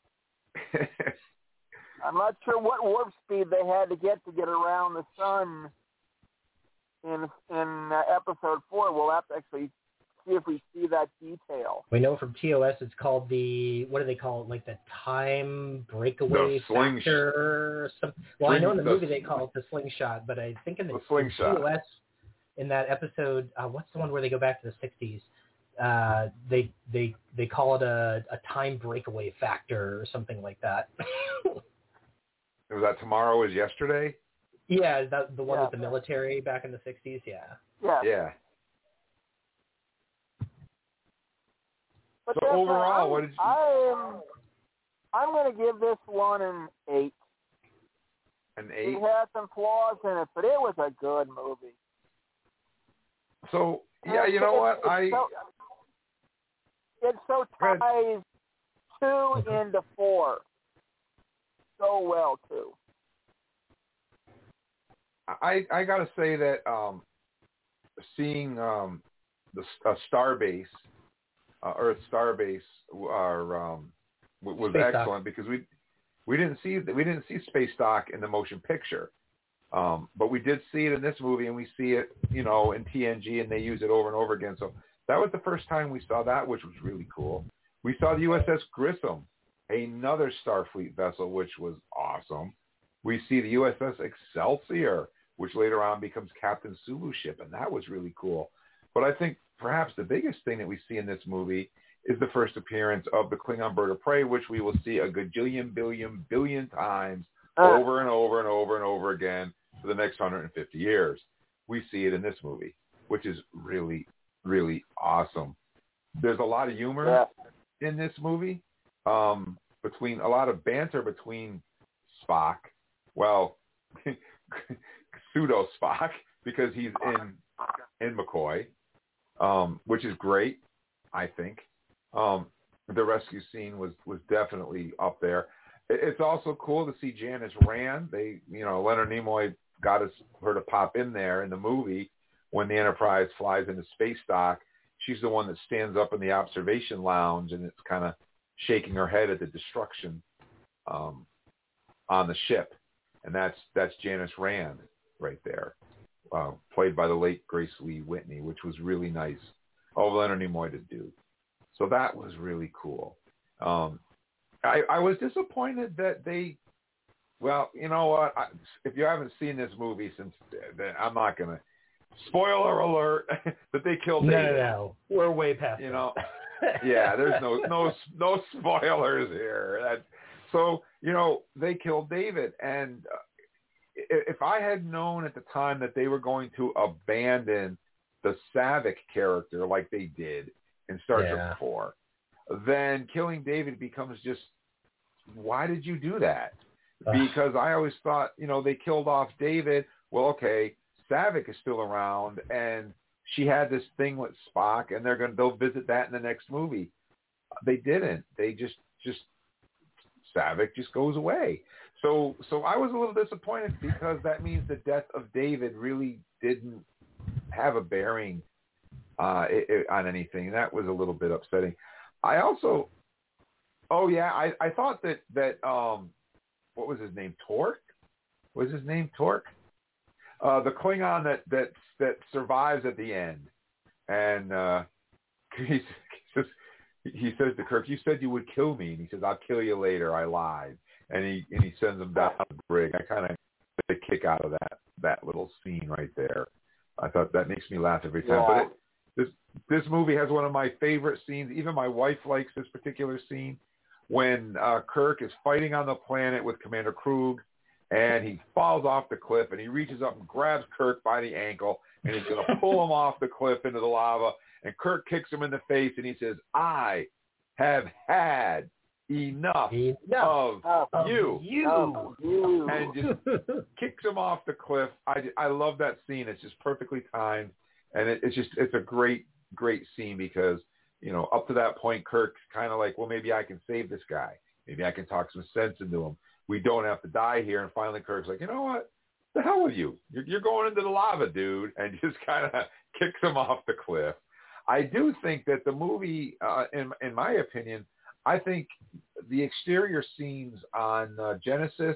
I'm not sure what warp speed they had to get around the sun in episode 4. We'll have to actually see if we see that detail. We know from TOS it's called what do they call it? Like the time breakaway factor or something. Well, I know in the movie they call it the slingshot, but I think in the TOS, in that episode, what's the one where they go back to the 60s? They call it a time breakaway factor or something like that. Was that Tomorrow Is Yesterday? Yeah, is that the one with the military back in the 60s? Yeah. Yeah. But so overall, what did you... I'm going to give this one an 8. An 8? It had some flaws in it, but it was a good movie. So, yeah, you know what? It so ties 2 into 4 so well, too. I got to say that seeing the Starbase, Earth Starbase, was excellent because we didn't see Space Dock in the motion picture, but we did see it in this movie, and we see it, in TNG, and they use it over and over again. So that was the first time we saw that, which was really cool. We saw the USS Grissom, another Starfleet vessel, which was awesome. We see the USS Excelsior, which later on becomes Captain Sulu's ship, and that was really cool. But I think perhaps the biggest thing that we see in this movie is the first appearance of the Klingon bird of prey, which we will see a gajillion, billion times over and over and over and over again for the next 150 years. We see it in this movie, which is really, really awesome. There's a lot of humor in this movie, between a lot of banter between Spock, well, pseudo Spock, because he's in McCoy, which is great, I think. The rescue scene was definitely up there. It's also cool to see Janice Rand. Leonard Nimoy got her to pop in there in the movie when the Enterprise flies into Space Dock. She's the one that stands up in the observation lounge, and it's kind of shaking her head at the destruction on the ship. And that's Janice Rand right there, played by the late Grace Lee Whitney, which was really nice. Leonard Nimoy to do. So that was really cool. I was disappointed that they Well, you know what? If you haven't seen this movie since then, I'm not going to. Spoiler alert that they killed David. No. We're way past You know, yeah, there's no spoilers here. So, you know, they killed David. And if I had known at the time that they were going to abandon the Saavik character like they did in Star Trek 4, then killing David becomes just, why did you do that? Because I always thought, you know, they killed off David. Well, okay, Saavik is still around, and she had this thing with Spock, and they'll visit that in the next movie. They didn't. They just Saavik just goes away. So I was a little disappointed because that means the death of David really didn't have a bearing on anything. That was a little bit upsetting. I also, I thought that what was his name? Torque? Was his name Torque? The Klingon that survives at the end, and he says to Kirk, "You said you would kill me," and he says, "I'll kill you later. I lied." And he sends him down the brig. I kind of get a kick out of that little scene right there. I thought that makes me laugh every time. Yeah. But this movie has one of my favorite scenes. Even my wife likes this particular scene when Kirk is fighting on the planet with Commander Krug, and he falls off the cliff, and he reaches up and grabs Kirk by the ankle, and he's going to pull him off the cliff into the lava, and Kirk kicks him in the face, and he says, "I have had enough of you," and just kicks him off the cliff. I love that scene. It's just perfectly timed, and it's a great scene because, you know, up to that point, Kirk's kind of like, well, maybe I can save this guy. Maybe I can talk some sense into him. We don't have to die here. And finally, Kirk's like, you know what? The hell with you. You're going into the lava, dude, and just kind of kicks him off the cliff. I do think that the movie, in my opinion, I think the exterior scenes on Genesis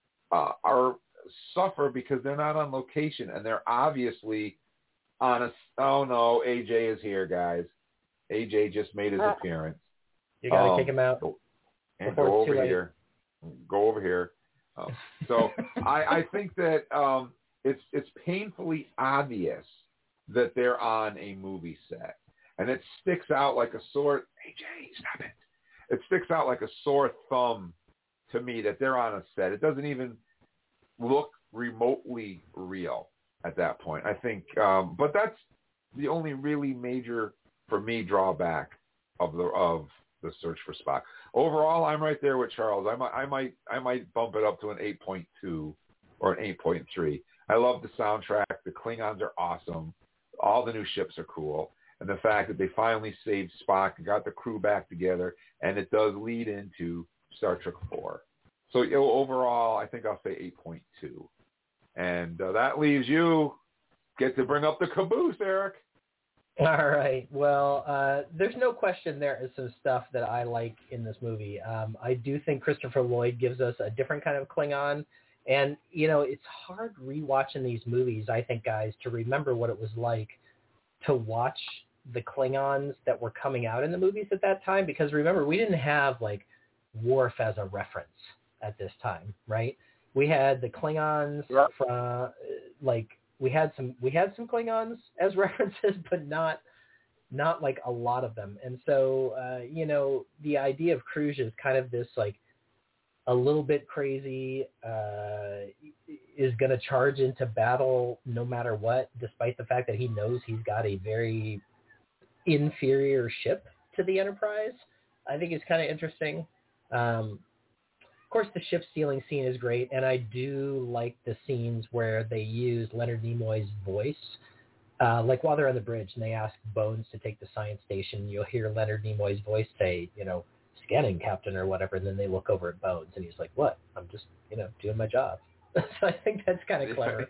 suffer because they're not on location, and they're obviously on a. Oh no, AJ is here, guys. AJ just made his appearance. You gotta kick him out. And go over here. Go over here. So I think that it's painfully obvious that they're on a movie set, and it sticks out like a sore. AJ, stop it! It sticks out like a sore thumb to me that they're on a set. It doesn't even look remotely real at that point. I think, but that's the only really major, for me, drawback of the Search for Spock. Overall, I'm right there with Charles. I might bump it up to an 8.2 or an 8.3. I love the soundtrack. The Klingons are awesome. All the new ships are cool. And the fact that they finally saved Spock and got the crew back together, and it does lead into Star Trek 4. So overall, I think I'll say 8.2. And that leaves you. Get to bring up the caboose, Eric. All right. Well, there's no question there is some stuff that I like in this movie. I do think Christopher Lloyd gives us a different kind of Klingon. And, you know, it's hard rewatching these movies, I think, guys, to remember what it was like to watch the Klingons that were coming out in the movies at that time. Because remember, we didn't have, like, Worf as a reference at this time, right? We had the Klingons from, like, we had some Klingons as references, but not like a lot of them. And so, you know, the idea of Kruge is kind of this, like, a little bit crazy, is going to charge into battle no matter what, despite the fact that he knows he's got a very inferior ship to the Enterprise. I think it's kind of interesting. Of course, the ship stealing scene is great, and I do like the scenes where they use Leonard Nimoy's voice. Like while they're on the bridge and they ask Bones to take the science station, you'll hear Leonard Nimoy's voice say, you know, "Scanning, Captain," or whatever, and then they look over at Bones, and he's like, "What? I'm just, you know, doing my job." So I think that's kind of clever.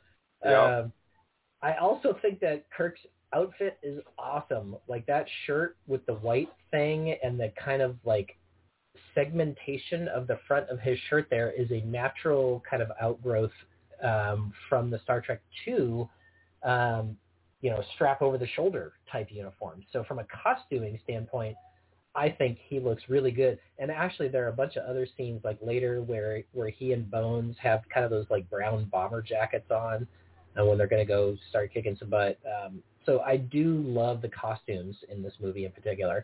I also think that Kirk's outfit is awesome. Like that shirt with the white thing and the kind of like segmentation of the front of his shirt there is a natural kind of outgrowth from the Star Trek II, you know, strap over the shoulder type uniform. So from a costuming standpoint, I think he looks really good. And actually, there are a bunch of other scenes like later where he and Bones have kind of those like brown bomber jackets on, and when they're going to go start kicking some butt. So I do love the costumes in this movie in particular.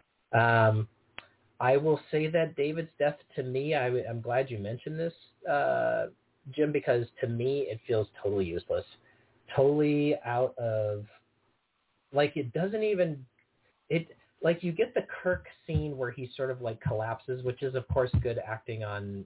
I will say that David's death, to me, I'm glad you mentioned this, Jim, because to me it feels totally useless, totally out of, like, it doesn't even, like, you get the Kirk scene where he sort of like collapses, which is of course good acting on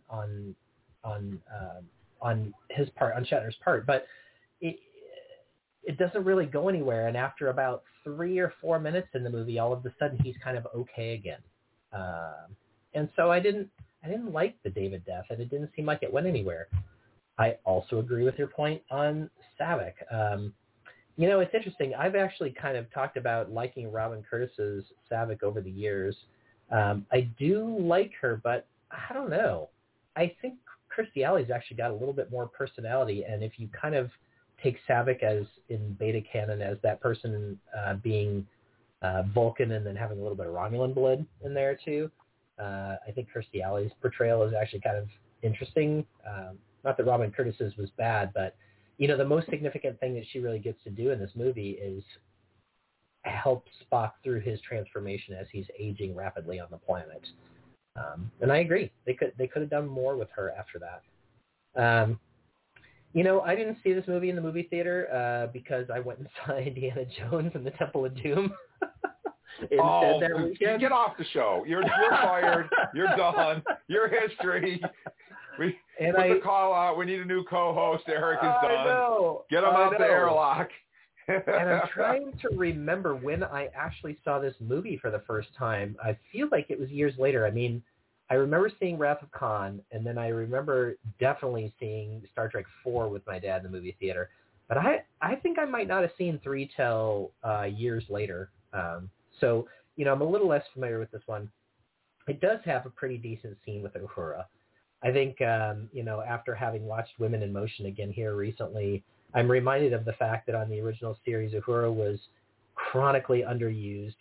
his part, on Shatner's part, but it doesn't really go anywhere. And after about 3 or 4 minutes in the movie, all of a sudden he's kind of okay again. And so I didn't like the David death, and it didn't seem like it went anywhere. I also agree with your point on Saavik. It's interesting. I've actually kind of talked about liking Robin Curtis's Saavik over the years. I do like her, but I don't know. I think Kirstie Alley's actually got a little bit more personality, and if you kind of take Saavik as in beta canon as that person being Vulcan and then having a little bit of Romulan blood in there too, I think Kirstie Alley's portrayal is actually kind of interesting. Not that Robin Curtis's was bad, but the most significant thing that she really gets to do in this movie is help Spock through his transformation as he's aging rapidly on the planet. And I agree. They could have done more with her after that. I didn't see this movie in the movie theater because I went and saw Indiana Jones and the Temple of Doom. Get off the show. You're fired. You're done. Your history. Put the call out. We need a new co-host. Eric is done. I know. Get him out the airlock. And I'm trying to remember when I actually saw this movie for the first time. I feel like it was years later. I mean, I remember seeing Wrath of Khan, and then I remember definitely seeing Star Trek 4 with my dad in the movie theater. But I think I might not have seen 3 till years later. So, I'm a little less familiar with this one. It does have a pretty decent scene with Uhura. I think, after having watched Women in Motion again here recently, I'm reminded of the fact that on the original series, Uhura was chronically underused.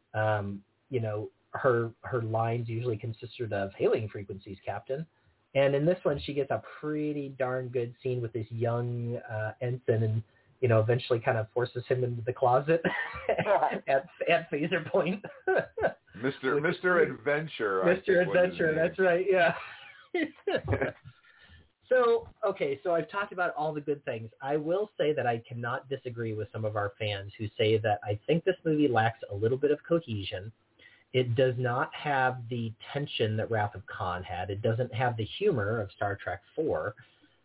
Her lines usually consisted of hailing frequencies, Captain. And in this one, she gets a pretty darn good scene with this young ensign and, eventually kind of forces him into the closet at phaser point. Mr. Adventure. Mr. Adventure, that's right, yeah. So I've talked about all the good things. I will say that I cannot disagree with some of our fans who say that I think this movie lacks a little bit of cohesion. It does not have the tension that Wrath of Khan had. It doesn't have the humor of Star Trek 4.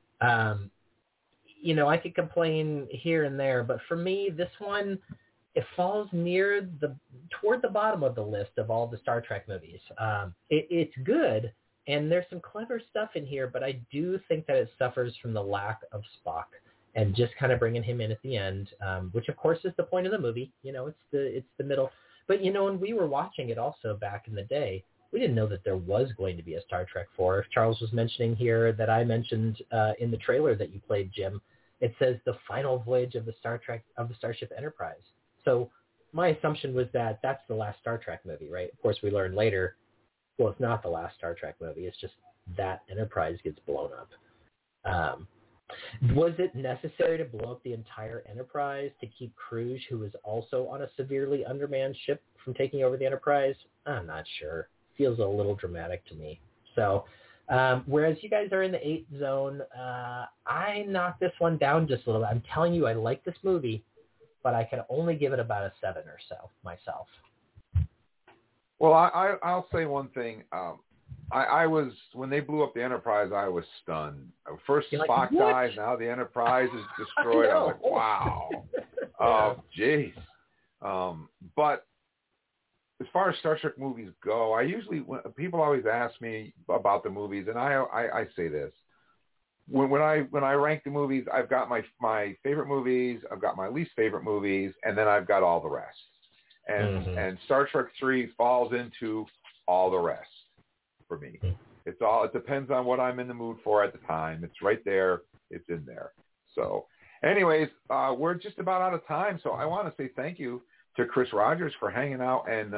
I could complain here and there, but for me, this one, it falls toward the bottom of the list of all the Star Trek movies. It's good, and there's some clever stuff in here, but I do think that it suffers from the lack of Spock and just kind of bringing him in at the end, which of course is the point of the movie. It's the middle. But, when we were watching it also back in the day, we didn't know that there was going to be a Star Trek 4. Charles was mentioning here that I mentioned in the trailer that you played, Jim, it says the final voyage of the Starship Enterprise. So my assumption was that that's the last Star Trek movie, right? Of course, we learned later, well, it's not the last Star Trek movie. It's just that Enterprise gets blown up. Was it necessary to blow up the entire Enterprise to keep Kruge, who was also on a severely undermanned ship, from taking over the Enterprise? I'm not sure. Feels a little dramatic to me. So, whereas you guys are in the 8 zone, I knocked this one down just a little bit. I'm telling you, I like this movie, but I can only give it about a 7 or so myself. Well, I'll say one thing. I was, when they blew up the Enterprise, I was stunned. First Spock dies, now the Enterprise is destroyed. I'm like, wow. Jeez. But as far as Star Trek movies go, people always ask me about the movies, and I say this. When I rank the movies, I've got my favorite movies, I've got my least favorite movies, and then I've got all the rest. And Star Trek 3 falls into all the rest for me. It depends on what I'm in the mood for at the time. It's right there. It's in there. So anyways, we're just about out of time. So I want to say thank you to Chris Rogers for hanging out and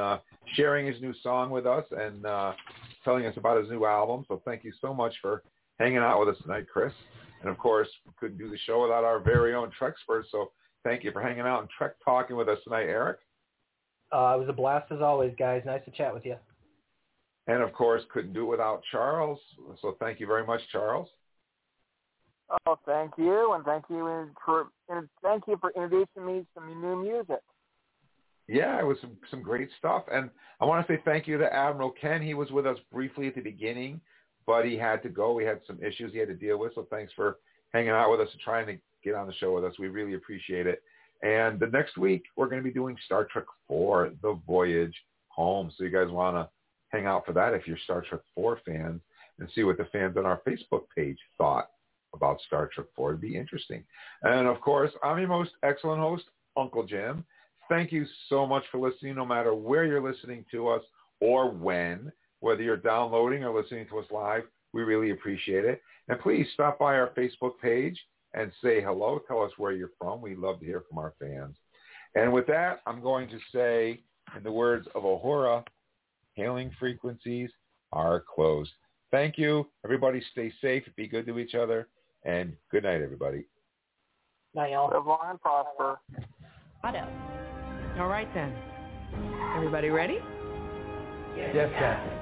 sharing his new song with us and telling us about his new album. So thank you so much for hanging out with us tonight, Chris. And, of course, we couldn't do the show without our very own Trexpert. So thank you for hanging out and Trek talking with us tonight, Eric. It was a blast as always, guys. Nice to chat with you. And, of course, couldn't do it without Charles. So thank you very much, Charles. Oh, thank you, and thank you for introducing me to some new music. Yeah, it was some great stuff. And I want to say thank you to Admiral Ken. He was with us briefly at the beginning, but he had to go. We had some issues he had to deal with, so thanks for hanging out with us and trying to get on the show with us. We really appreciate it. And the next week, we're going to be doing Star Trek IV, The Voyage Home. So you guys want to hang out for that if you're Star Trek IV fans and see what the fans on our Facebook page thought about Star Trek IV. It'd be interesting. And, of course, I'm your most excellent host, Uncle Jim. Thank you so much for listening, no matter where you're listening to us or when, whether you're downloading or listening to us live. We really appreciate it. And please stop by our Facebook page and say hello. Tell us where you're from. We love to hear from our fans. And with that, I'm going to say, in the words of Uhura, hailing frequencies are closed. Thank you. Everybody stay safe. Be good to each other. And good night, everybody. Night, y'all. Live long and prosper. Auto. All right, then. Everybody ready? Yes, Captain.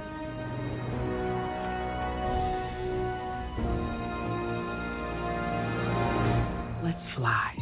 Let's fly.